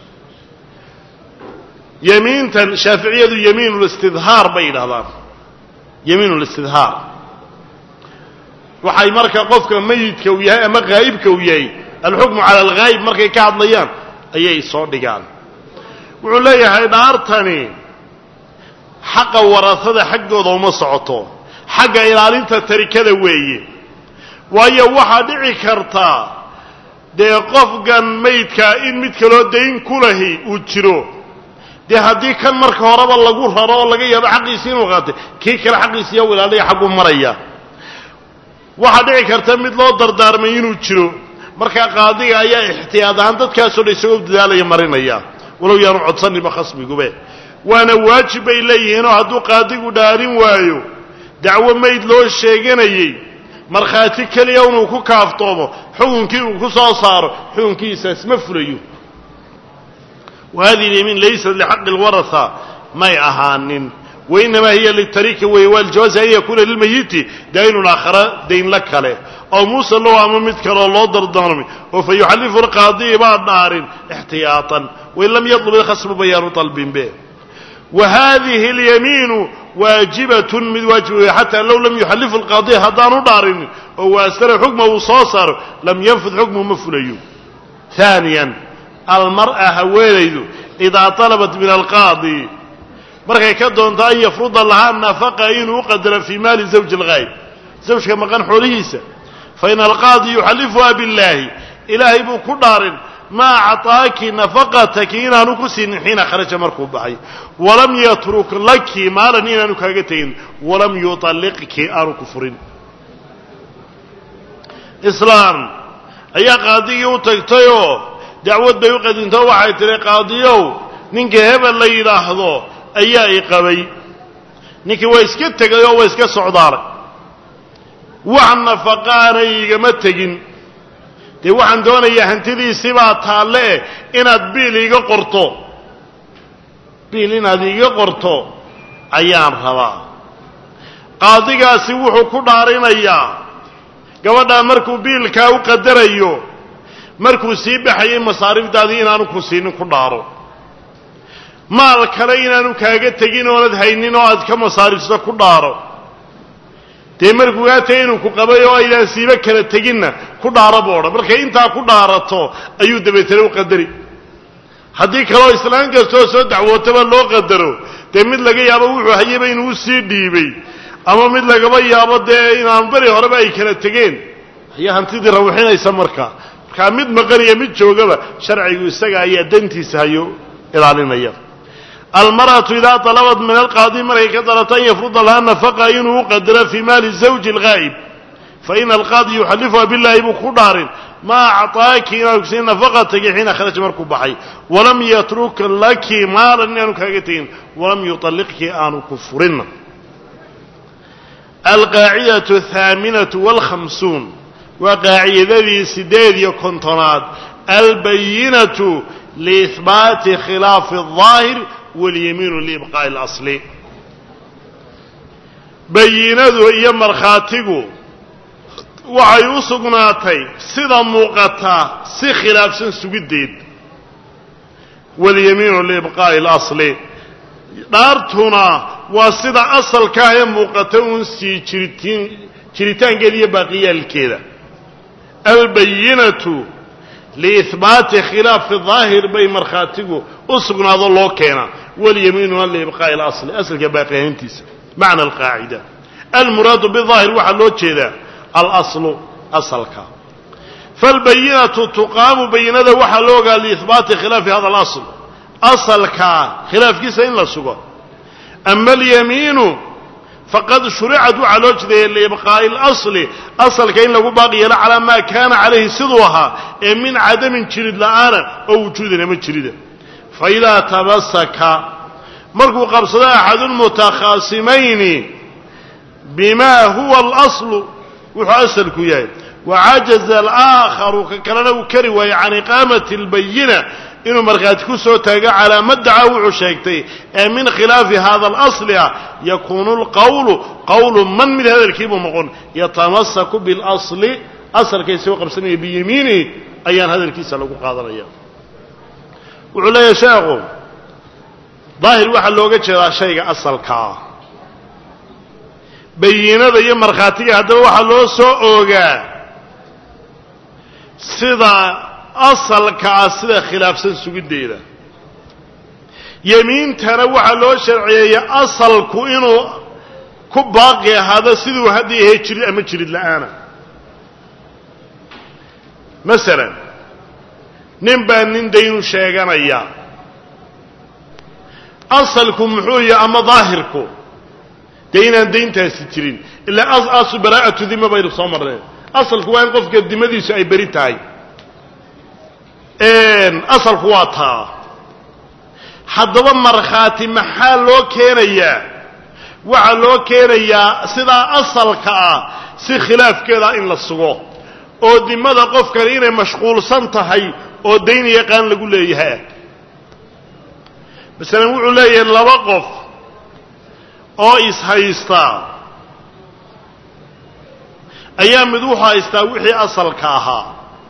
يمين شافعية يمين الاستظهار بين هذا يمين الاستظهار وحي مركا قفك ميت كوياي أما غايب كوياي الحكم على الغايب مركا كعب ليان أي صور قال وعليه هاي نارتني حق ورثة حقه وما صعته حق إلى أنت تركه ويه وهي واحد عكرتا ده قفقا ميت كائن متكلو دين كله وجرو ده هدي كان مرك هرب الله جور هرب الله جي هذا حق يسين وقاته كي كلا حق يسيا ولا عليه حق مريا واحد عكرتا مثل دردار مين وجرو مرك قاضي أيه احتياط عندك كاسر يسوق دلالة يمرينيا ولو يروح تصني بخصمي جوبه وانا واجب إليه إنه هدو قاضي ودارين وايو دعوة ميد لو الشيغانيي مرخاتي كاليون وكو كافتومو حكمكي وكو صاصار حكمكي ساس مفريو وهذه اليمين ليست لحق الورثة ما يأهانن وإنما هي للتريك والجواز أن يكون للميت دين الآخر دين لك له أو موسى الله أمامتك الله دردارمي وفيحلف القاضي بعد نار احتياطا وإن لم يطلب الخصم بيان طلب به وهذه اليمين واجبة من واجبه حتى لو لم يحلف القاضي هدان دار أو أستر حكمه وصاصر لم ينفذ حكمه مفليه ثانيا المرأة هويليد إذا طلبت من القاضي مركا كدون أن يفرض لها النفقة إنه قدر في مال زوج الغيب زوج كما كان حوليسة فإن القاضي يحلفها بالله إلهي بو دار ما أعطاك نفقتك إن نكسين حين خرج مركوب بعي ولم يترك لك مالا إن نكاجتين ولم يطلقك أر كفر إسلام أي قاضي تكتيو دعوة بيوقد انت وحي تري قاضيو نينك هبا اللي يلاحظو أي إقابي نينك ويسكت تقيو ويسكت صعدارك وعن نفقاني متجن dee waxaan doonayaa hantidiisii baa taalle inaad biil iiga qorto biil inaad iiga qorto ayaan rabaa qaadigaasi wuxuu ku dhaarinayaa gabadhaa markuu biilkaa u qadarayo markuu sii baxayay masaariifdaadii inaanu ku siinin ku dhaaro maal kale inaanu kaaga tegin oonad haynin oo aad ka masaariifsa ku dhaaro dee markuu gaatay inuu ku qabay oo aydaan siiba kala teginna ku dhaaro boodha markay intaa ku dhaarato ayuu dabeetana u qadari haddii kaloo islaan kastoo soo dacwootaba loo qadaro dee mid laga yaabo wuxuu hayaba inuu u sii dhiibay ama mid lagaba yaabo dee inaan beri horeba ay kala tegeen ayaa hantidii rawxinaysa markaa markaa mid maqaniya mid joogaba sharcigu isaga ayaa dantiisa hayo ilaalinaya المرأة إذا طلبت من القاضي مريكة طلبت أن يفرض لها النفقة إنه قدر في مال الزوج الغائب فإن القاضي يحلفها بالله بخدار ما أعطاك إن نفقتك حين خرج مركوب بحي ولم يترك لك مالا أنك هاجتين ولم يطلقك آن كفرن القاعدة الثامنة والخمسون وقاعدة ذي سداد يكونتناد البينة لإثبات خلاف الظاهر واليمين لإبقاء الأصل bayinadu iyo markhaatigu waxay u sugnaatay sida muuqata si khilaafsan sugiddeed walyamiinu liibqaa'i alasli dhaartuna waa sida asalka ah ee muuqata uun sii jiritiin jiritaankeeda iyo baaqiyaalkeeda albayinatu liihbaati khilaafi daahir bay markhaatigu u sugnaado loo keena walyamiinuna liibqaa'i alasli asalka baaqiyahayntiisa macna alqaacida almuraadu bidaahir waxaa loo jeedaa alaslu asalka falbayinatu tuqaamu bayinada waxaa loo ogaa liihbaati khilaafi hada alasl asalkaa khilaafkiisa in la sugo ama alyamiinu faqad shuricad waxaa loo jeedaya liibqaa'i alasli asalka in lagu baaqi yeelo calaa maa kaana calayhi siduu ahaa ee min cadamin jirid la'aana oo wujuudan ama jirida faidaa tamasaka markuu qabsado axadulmutakhaasimayni bimaa huwa alaslu wuxuu asalku yahay wacajaza alaakharu ka kalena uu kari waayo can iqaamati albayina inuu markhaati ku soo taago calaa maddaca wuxuu sheegtay ee min khilaafi hada alasli ah yakuunu lqawlu qawlu man mid hadalkiibuu noqon yatamasaku bilasli asalka isagoo qabsanaya biyamiinihi ayaan hadalkiisa lagu qaadanaya wuxuu leeyahay sheekhu daahir waxaa looga jeedaa shayga asalkaa bayinada iyo markhaatiga haddaba waxaa loo soo oogaa sida asalka ah sida khilaafsan sugiddeeda yamiintana waxaa loo sharciyeeya asalku inuu ku baaqi ahaado siduu hadda yahay jirid ama jirid la'aana masalan nin baa nin daynu sheeganaya asalku muxuu yahay ama daahirku dee inaan dayntaasi jirin ilaa asu baraa'atu dima baynu soo marneen asalku waa in qofka dimadiisu ay beri tahay asalku waa taa haddaba markhaati maxaa loo keenayaa waxaa loo keenayaa sidaa asalka ah si khilaafkeeda in la sugo oo dimada qofkani inay mashquulsan tahay oo dayn yaqaan lagu leeyahay masalan wuxuu leeyahay laba qof oo ishaysta ayaa mid wuxuu haystaa wixii asalka ahaa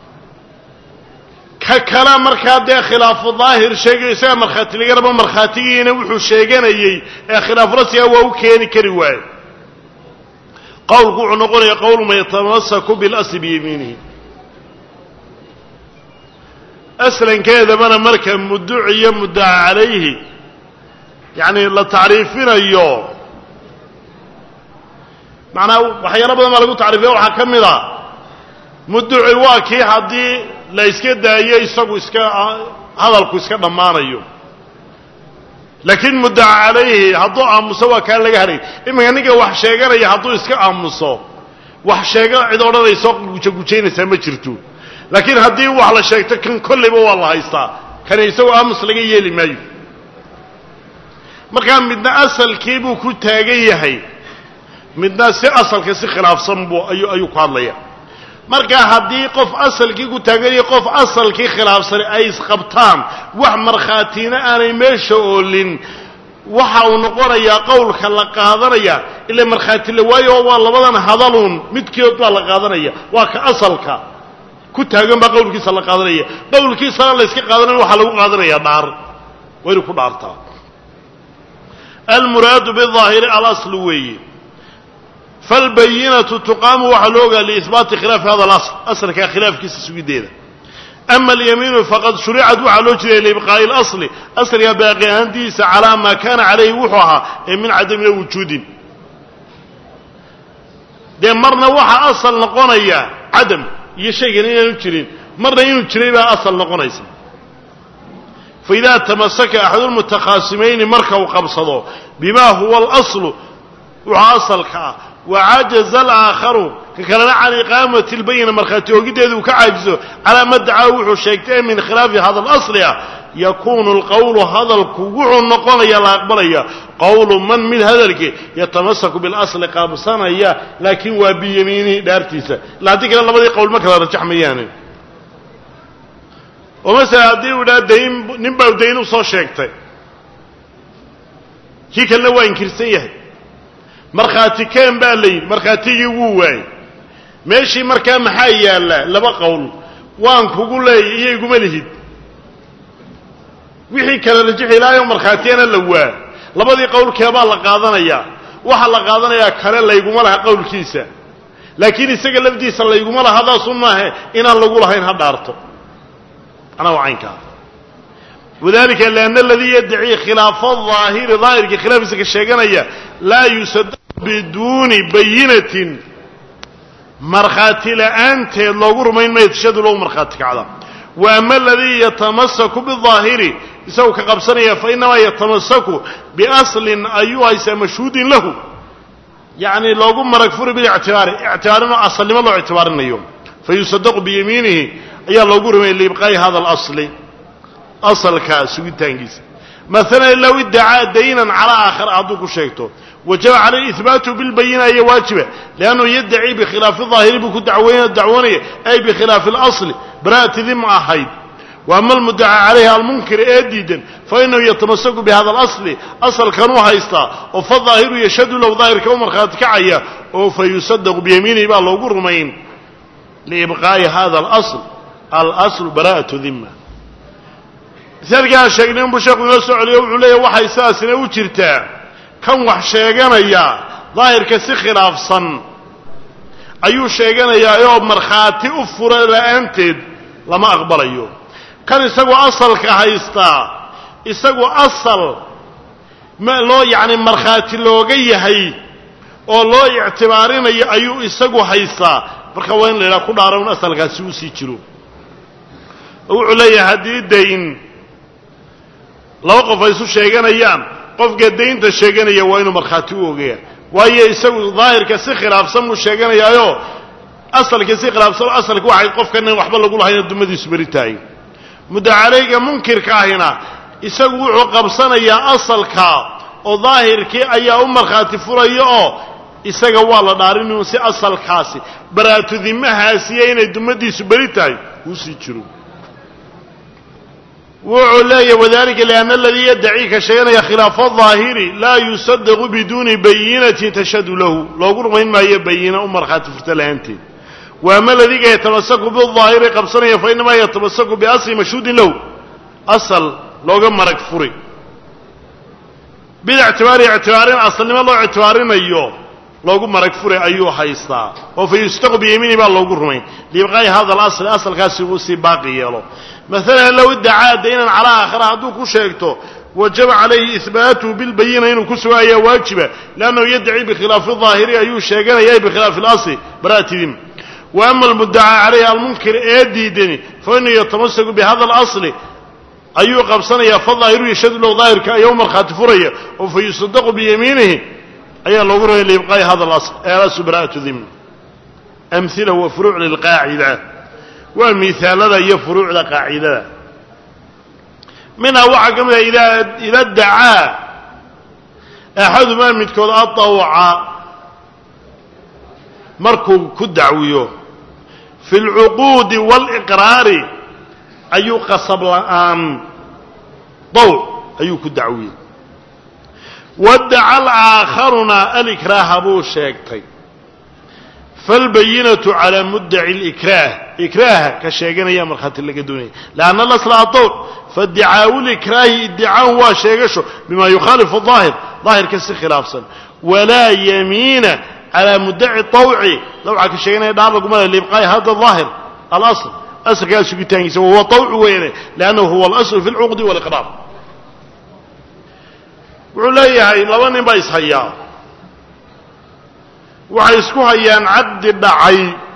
ka kale markaa dee khilaafu daahir sheegayo isaga markhaati laga rabo markhaatigiina wuxuu sheeganayey ee khilaafu rasiga waa u keeni kari waaye qowlku wuxuu noqonayaa qowlu man yatamasaku bilasli biyamiinihi aslankeedabana marka mudduc iyo muddaca calayhi yacni la tacriifinayo macnaa waxyaalo badan baa lagu tacriifiya waxaa ka mid a mudduci waa kii haddii la iska daayo isagu iska hadalku iska dhammaanayo laakiin muddaca calayhi hadduu aamuso waa kaa laga hadhay iminka ninka wax sheeganaya hadduu iska aamuso wax sheega cid odhanaysoo gujagujaynaysaa ma jirto laakiin haddii wax la sheegto kan kollayba waa la haystaa kani isagoo aamus laga yeeli maayo markaa midna asalkii buu ku taagan yahay midna si asalka si khilaafsan buu ayuu ayuu ku hadlaya marka haddii qof asalkii ku taagan yahay qof asalkii khilaafsan ay isqabtaan wax markhaatiina aanay meesha oolin waxa uu noqonayaa qowlka la qaadanaya ilaa markhaati la waayo waa labadan hadaluun midkood baa la qaadanaya waa ka asalka ku taagan baa qowlkiisa la qaadanaya qowlkiisana la iska qaadanayo waxaa lagu qaadanayaa dhaar waa inuu ku dhaartaa almuraadu bidaahiri alaslu weeye falbayinatu tuqaamu waxaa loo ogaa liihbaati khilaafi hada alasl asalkaa khilaafkiisa sugiddeeda ama alyamiinu faqad shuricad waxaa loo jeedaya liibqaa'i alasli asalkaa baaqi ahaantiisa calaa maa kaana calayhi wuxuu ahaa ee min cadamina wujuudin dee marna waxaa asal noqonaya cadam iyo shaygan inaanu jirin marna inuu jiray baa asal noqonaysa faidaa tamasaka axadu lmutakhaasimayni marka uu qabsado bimaa huwa alaslu wuxuu asalka ah wacajaza alaakharu ka kalena can iqaamati lbayina markhaati oogiddeeda uu ka caajizo calaa maddaca wuxuu sheegtay min khilaafi hada alasli ah yakuunu alqowlu hadalku wuxuu noqonaya la aqbalaya qowlu man mid hadalkii yatamasaku bilasli qaabsanaya laakiin waa biyamiinihi dhaartiisa ila haddii kale labadii qowl ma kala rajaxmayaane oo masala haddii uu idhaha dayn nin baa dayn u soo sheegtay kii kalena waa inkirsan yahay markhaati keen baa la yidhi markhaatigii wuu waayey meeshii markaa maxaa yaalla laba qowl waan kugu leeyay iyo iguma lihid wixii kala rajixi ilaayo markhaatiyana la waa labadii qowlkeebaa la qaadanayaa waxaa la qaadanayaa kale layguma laha qowlkiisa laakiin isaga lafdiisa layguma laha hadaasun maahe inaan lagu lahayn ha dhaarto anaa waa caynkaa wadalika lianna aladii yaddaci khilaafa aahiri daahirka khilaafkiisa ka sheeganaya laa yusadaqu biduuni bayinatin markhaati la'aanteed loogu rumayn maayo tashhadu lahu markhaati kacda wa ama aladii yatamasaku bidaahiri isagoo ka qabsanaya fa inamaa yatamasaku biaslin ayuu haysaa mashhuudin lahu yacni loogu marag furi bilictibaari ictibaarinoo asalnimo loo ictibaarinayo fayusadaqu biyamiinihi ayaa loogu rumayay liibqaa'i hada alasli asalkaa sugitaankiisa maalan low iddacaa daynan calaa aakhar hadduu ku sheegto wajaba calayhi ihbaatu bilbayina iyo waajiba liannahu yaddaci bikhilaafi daahiri buu ku dacwoonaya ay bikhilaafi alasli bara'ati dima ahayd wa ama almuddacaa calayhi almunkir ee diidan fa inahu yatamasaku bihada alasli asalkanuu haystaa oo fa daahiru yashhadu lahu daahirka u markhaati kacaya oo fa yusadaqu biyamiinihi baa loogu rumayn liibqaa'i hada alasl alaslu bara'atu dima miaalkaa sheegnay inbuu sheekhu inoo soo celiyo wuxuu leeyahy waxay sidaasina u jirtaa kan wax sheeganaya daahirka si khilaafsan ayuu sheeganayaa oo markhaati u fura la'aanteed lama aqbalayo kan isagoo asalka haystaa isagoo asal ma loo yacni markhaati looga yahay oo loo ictibaarinayo ayuu isagu haystaa marka waa in la yidhaha ku dhaara un asalkaasi u sii jiro oo wuxuu leeyahay haddii dayn laba qof ay isu sheeganayaan qofka daynta sheeganaya waa inuu markhaati u ogaya waayo isagu daahirka si khilaafsan buu sheeganayaayo asalka si khilaafsan asalka waxay qofkan in waxba lagu lahayn dumadiisu bari tahay muddacalayga munkirka ahina isagu wuxuu qabsanayaa asalka oo daahirkii ayaa u markhaati furaya oo isaga waa la dhaarin inuu si asalkaasi baraatu dimahaasiya inay dumadiisu bari tahay uu sii jiro wuxuu leeyahy wadalika lianna aladii yaddaci ka sheeganaya khilaafa daahiri laa yusadaqu biduuni bayinatin tashhadu lahu loogu rumayn maayo bayina u markhaati furta la'aanteed wa ama aladiga yatamasaku bidaahiri qabsanaya fa inamaa yatamasaku biasli mashhuudin lahu asal looga marag furi bilictibaari ictibaarin asalnimo loo ictibaarinayo loogu marag furi ayuu haystaa oo fa yustaqu biyamiini baa loogu rumayn liibqaa'i hada alasli asalkaasi uu sii baaqi yeelo maalan low iddacaa daynan calaa aakhara hadduu ku sheegto wajaba calayhi ihbaatuhu bilbayina inuu ku sugo ayaa waajiba liannahu yaddaci bikhilaafi daahiri ayuu sheeganaya bikhilaafi alasli bara'atidin wa ama almuddacaa calayhi almunkir ee diidani fa inahu yatamasaku bihada alasli ayuu qabsanayaa fa daahiru yashhadu lahu daahirka ayaa u markhaati furaya oo fa yusadaqu biyamiinihi ayaa loogu rumaya liibqaa'i hada alasl ee alaslu bara'atu dima amhila wa furuuc lilqaacida waa miaalada iyo furuucda qaacidada minhaa waxaa ka mid ah ida ida dacaa axadumaa midkood adawca markuu ku dacwiyo fi اlcuquudi wاliqraari ayuu qasab la'aan dawc ayuu ku dacwiyey wadaca alaaakharuna alikraaha buu sheegtay falbayinatu calaa muddaci اlikraah ikraaha ka sheeganaya markhaati laga doonaya lianna alasla adawc faiddicaau likraahi iddicaaun waa sheegasho bima yukhaalifu daahir daahirka si khilaafsan walaa yamiina calaa muddaci dawci dawca ka sheeganaya dhaar laguma le liibqaa'i hada daahir alasl asalkaa sugitaankiisa wahuwa dawcu weeyane liannahu huwa alaslu fi اlcuqdi wاliqraar wuxuu leeyahay laba nin baa ishayaa waxay isku hayaan cabdi dhacay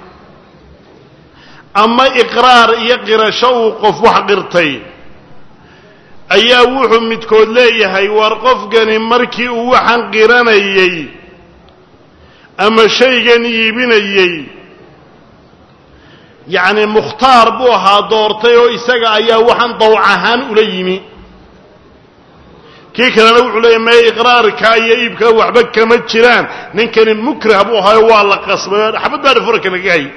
ama iqraar iyo qirasho uu qof wax qirtay ayaa wuxuu midkood leeyahay war qofkani markii uu waxaan qiranayey ama shaygan iibinayey yacni mukhtaar buu ahaa doortay oo isaga ayaa waxaan dawc ahaan ula yimi kii kalena wuxuu leeyahy may iqraarka iyo iibka waxba kama jiraan ninkani mukrah buu ahaayo waa la qasbay xabad baa dhafurka laga hay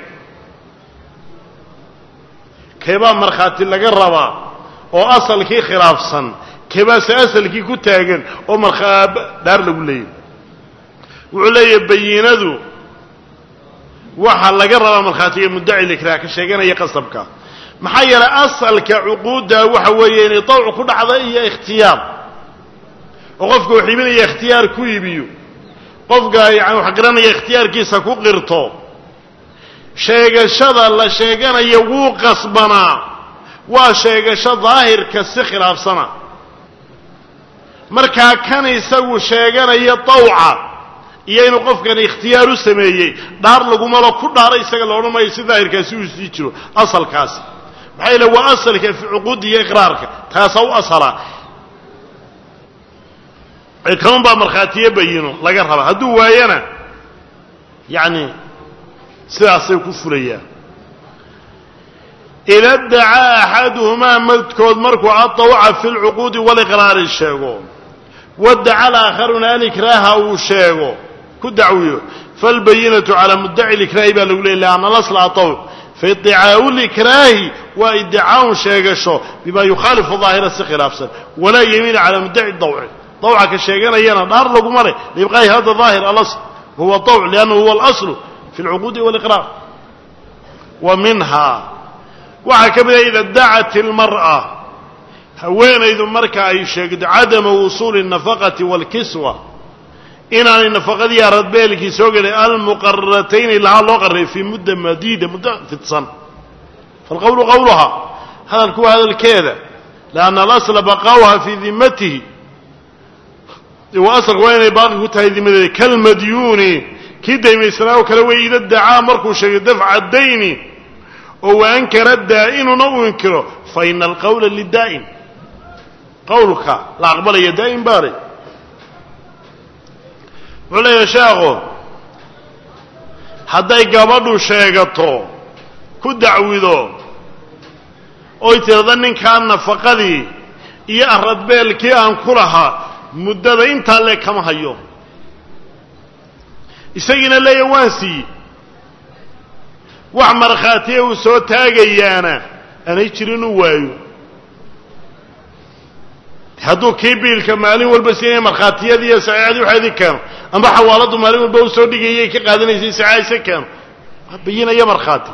keebaa markhaati laga rabaa oo asalkii khilaafsan keebaase asalkii ku taagan oo markhaa dhaar lagu leeyahy وعليه بينادو waxa laga rabaa markhaatiga muddaci likraa ka sheeganaya qasabka maxaa yeelay asalka cuquuda waxa weeye in tawc ku dhacda iyo ikhtiyaar oo qofku uu xiibinaya ikhtiyaar ku iibiyo qofka yani wax garanaya ikhtiyaarkiisa ku qirto sheegashada la sheeganayo wuu qasbanaa waa sheegasho daahirka si khilaafsana markaa kan isagu sheeganaya tawca iyo inuu qofkan ikhtiyaar u sameeyay dhaar lagu malo ku dhaaray isaga la oranayo si daahirkaasi uu sii jiro asalkaasi maxay la waa asalka fi uquud iyo iqraarka taas oo asala ay kan ba markhaatiye bayino laga raba haduu waayana yani sidaasay ku furayaan ila da'a ahaduhuma madkood markuu atawca fi al-uqud wal iqrar sheego wad'a al-akharuna al-ikraha uu sheego كدعويه فالبينة على مدعي الإكراه بالأولى لأن الأصل أطول فادعاء الإكراه وادعاء شيغشو بما يخالف ظاهر الخلاف ولا يمين على مدعي الضوع ضوع كشيغان يانا نار لكم مره يبقى هذا ظاهر الأصل هو الضوع لأنه هو الأصل في العقود والإقرار ومنها وحكمنا إذا ادعت المرأة هوين إذا مركا يشهد عدم وصول النفقة والكسوة إن أن النفقة يا رد بالك يسوق المقررتين اللي على الوقر في مدة مديدة مدة في الصن فالقول قولها هذا الكو هذا الكذا لأن الأصل بقاوها في ذمته وأصل وين باقي قلت هذه ذمته كالمديون كده يسناه كلوي إذا ادعى مركو شيء دفع الدين وأنكر الدائن أو ينكره فإن القول للدائن قولك لا أقبل يدائن باري ولا يشاغو hadday gabadhu sheegato ku dacwido oo tirada ninka nafaqadii iyo aradbeelkii aan ku lahaa muddada inta le kama hayo isagina leeyahay waan si wax marxaatiye uu soo taagayaana anay jirin u waayo hadduu kiibilka maalin walba siinay marxaatiyada iyo saacadii waxa idin keen amba xawaaladu maalin walba uu soo dhigayay ka qaadanaysay saacaysa keen bayinaya marxaati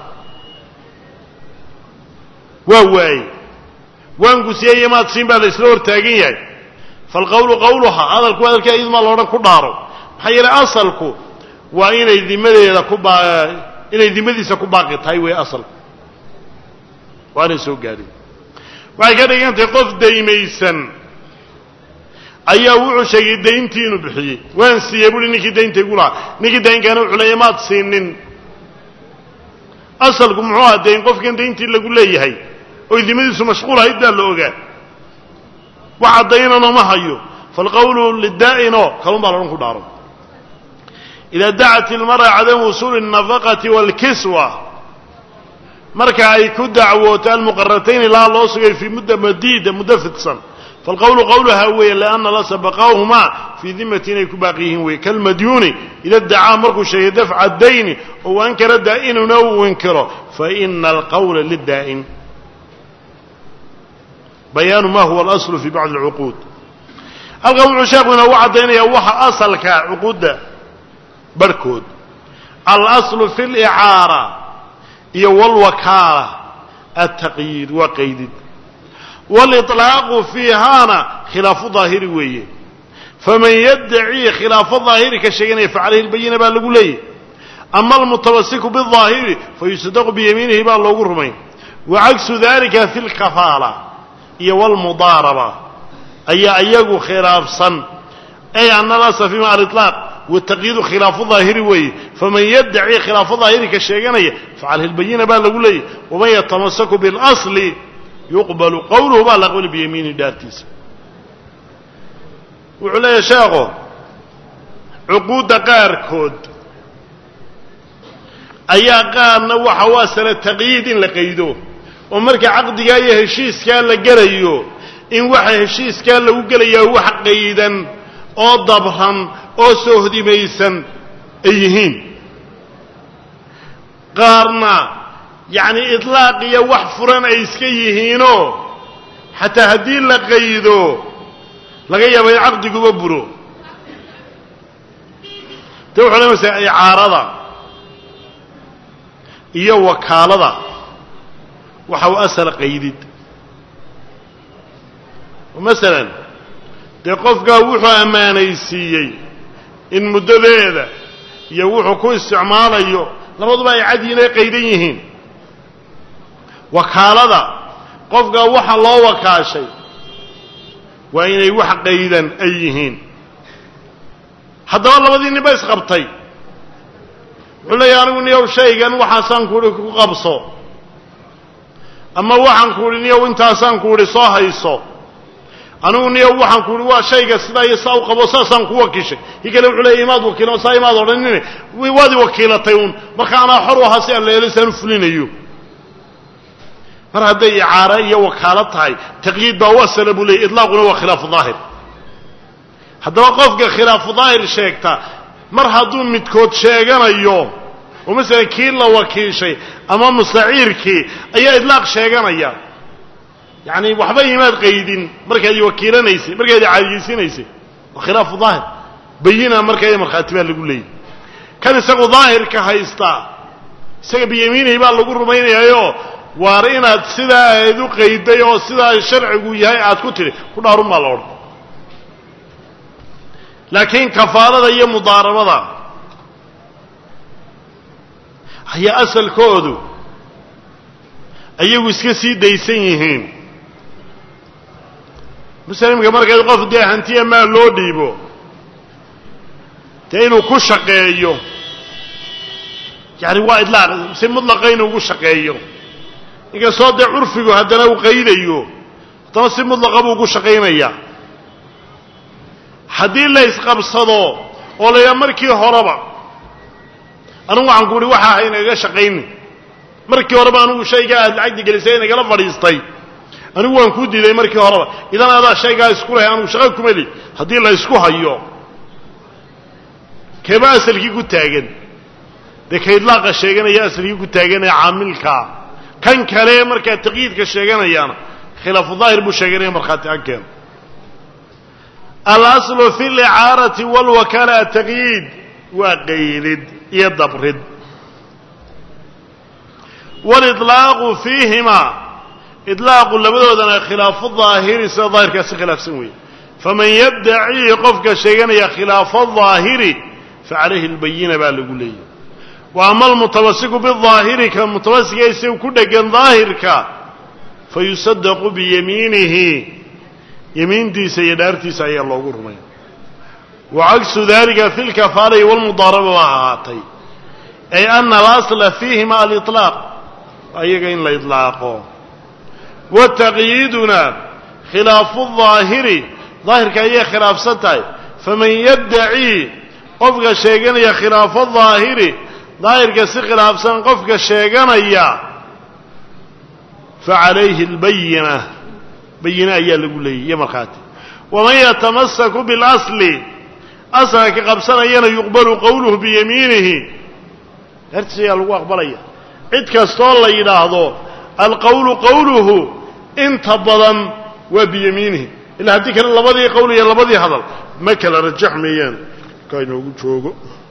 waa waay waan gusiyay ma tiin baa isla hortaagan yahay fal qawlu qawluha hada ku hadalka idma loodan ku dhaaro maxay ila asalku waa inay dimadeeda ku baa inay dimadiisa ku baaqi tahay way asal waana soo gaari waxay ka dhigantay qof daymaysan ayaa wuxuu sheegay deyntii inuu bixiyay waan siiyay buri ninkii deynta igu lahaa ninkii deynkaana wuxuu leeyahay maad siinin asalku muxuu ahaa deyn qofkan deyntii lagu leeyahay oo dimadiisu mashquul ahayd baa la ogaa waxa daynana ma hayo falqawlu liddaa'ino kalun baa lagu dhaaro ila da'at almar'a 'adam wusul an-nafaqati wal-kiswa marka ay ku dacwooto al-muqarratayn la loo sugay fi mudda madida mudafitsan فالقول قولها هو لأن الله سبقاهما في ذمتين كباقيهم وكالمديون إذا ادعى مركو شيء دفع الدين وأنكر الدائن نو انكره فإن القول للدائن بيان ما هو الأصل في بعض العقود القول شاقنا وعدين يوحى أصل كعقود بركود الأصل في الإعارة والوكالة التقييد وقيد والإطلاق فيها خلاف ظاهر ويه فمن يدعي خلاف الظاهر كشيء يفعله البينة بالقولية أما المتوسك بالظاهر فيصدق بيمينه بالقرمين وعكس ذلك في الكفالة والمضاربة أي أيق خلاف صن أي أن الأصل فيما الإطلاق والتقييد خلاف الظاهر ويه فمن يدعي خلاف الظاهر كشيء يفعله البينة بالقولية ومن يتمسك بالأصل يقبل قوله بالله قول بيمين دارتيس وعلى شاغو عقود قاركود ايا قارنا waxa waa sala taqyid in la qaydo oo marka aqdiga iyo heshiiska la galayo in waxa heshiiska lagu galayo wax qaydan oo dabran oo soo hodimaysan ay yihiin qaarna يعني إطلاق يوح فرن إسكيهينو حتى هدين لقيدو لقيا بي عقد قببرو te wuxuu leeyahay icaarada iyo wakaalada waxa uu asal qaydid مثلا dee qofkaa wuxuu ammaanaysiiyey in muddadeeda iyo wuxuu ku isticmaalayo labaduba ay cad yihiin ay qaydan yihiin wakaalada qofkaa waxa loo wakaashay waa inay wax qaydan ay yihiin haddaba labadii nin ba isqabtay wuxuu leeyahay anigu niyow shaygan waxaasaan kuuhi ku qabso ama waxaan kuuhi niyow intaasaan kuuhi soo hayso anigu niyow waxaan kuuhi waa shayga sidaa iyo saa u qabo saasaan ku wakiishay i kale wuxuu leeyahay imaad wakiilo saa imaad odhanine waadi wakiilatay uun marka anaa xor u ahaa si aan leelisaan u fulinayo mar hadday icaara iyo wakaalad tahay taqyiid baa u asala buu leeyay idlaaquna waa khilaafu daahir haddaba qofka khilaafu daahir sheegta mar hadduu midkood sheeganayo oo masalan kii la wakiishay ama mustaciirkii ayaa idlaaq sheeganaya yacni waxba imaad qaydin markaad wakiilanaysay markaad caadiyeysiinaysay waa khilaafu daahir bayina markaa markhaati baa lagu leeyay kan isagu daahirka haystaa isaga biyamiinihi baa lagu rumaynayaayo waar inaad sidaa aad u qayday oo sidaa sharcigu yahay aad ku tidhi ku dhaarun baa la odhan laakiin kafaarada iyo mudaarabada ayaa asalkoodu ayagu iska sii daysan yihiin muslimka markayd qof dee hantiya maal loo dhiibo dee inuu ku shaqeeyo yani waa idlaaq si mudlaqa inuu ugu shaqeeyo inkastoo dee curfigu haddana uu qaydayo haddana si mudlaqa buu ugu shaqaynayaa haddii la isqabsado oo la yidhaha markii horeba anugu waxaan ku uhi waxa aha inagaga shaqayni markii horeba anugu shaygaa aad lacagdi gelisay inagala fadhiistay anigu waan kuu diiday markii horeba idan adaa shaygaa isku lahay anugu shaqa kuma li haddii la isku hayo keeba asalkii ku taagan dee ka idlaaqa sheeganaya asalkii ku taagan ee caamilkaa kan kale markaa taqyiidka sheeganayaana khilaafu daahir buu sheeganaya markhaati ha keeno alaslu fi licaarati walwakaala taqyiid waa qaydid iyo dabrid waliطlaaqu fiihimaa idlaaqu labadoodana khilaafu daahiri sida daahirkaasi khilaafsan weeye faman yabdacii qofka sheeganaya khilaafa daahiri facalayhi albayina baa lagu leeyahy wa ama almutamasiku bidaahiri ka mutamasiga isagu ku dhegan daahirka fayusadaqu biyamiinihi yamiintiisa iyo dhaartiisa ayaa loogu rumay wa cagsu dalika fi lkafaarati walmudaaraba waa ahaatay ay ana alasla fiihima aliطlaaq ayaga in la idlaaqo wataqyiiduna khilaafu daahiri daahirka ayay khilaafsan tahay faman yadacii qofka sheeganaya khilaafa daahiri daahirka si khilaafsan qofka sheeganaya facalayhi albayina bayina ayaa lagu leeyay iyo markhaati waman yatamasaku biاlasli asalka ka qabsanayana yuqbalu qawluhu biyamiinihi dartiisa ayaa lagu aqbalaya cid kastoo la yidhaahdo alqawlu qawluhu inta badan waa biyamiinihi ilaa haddii kale labadii qowl iyo labadii hadal ma kala rajaxmayaan ka inoogu joogo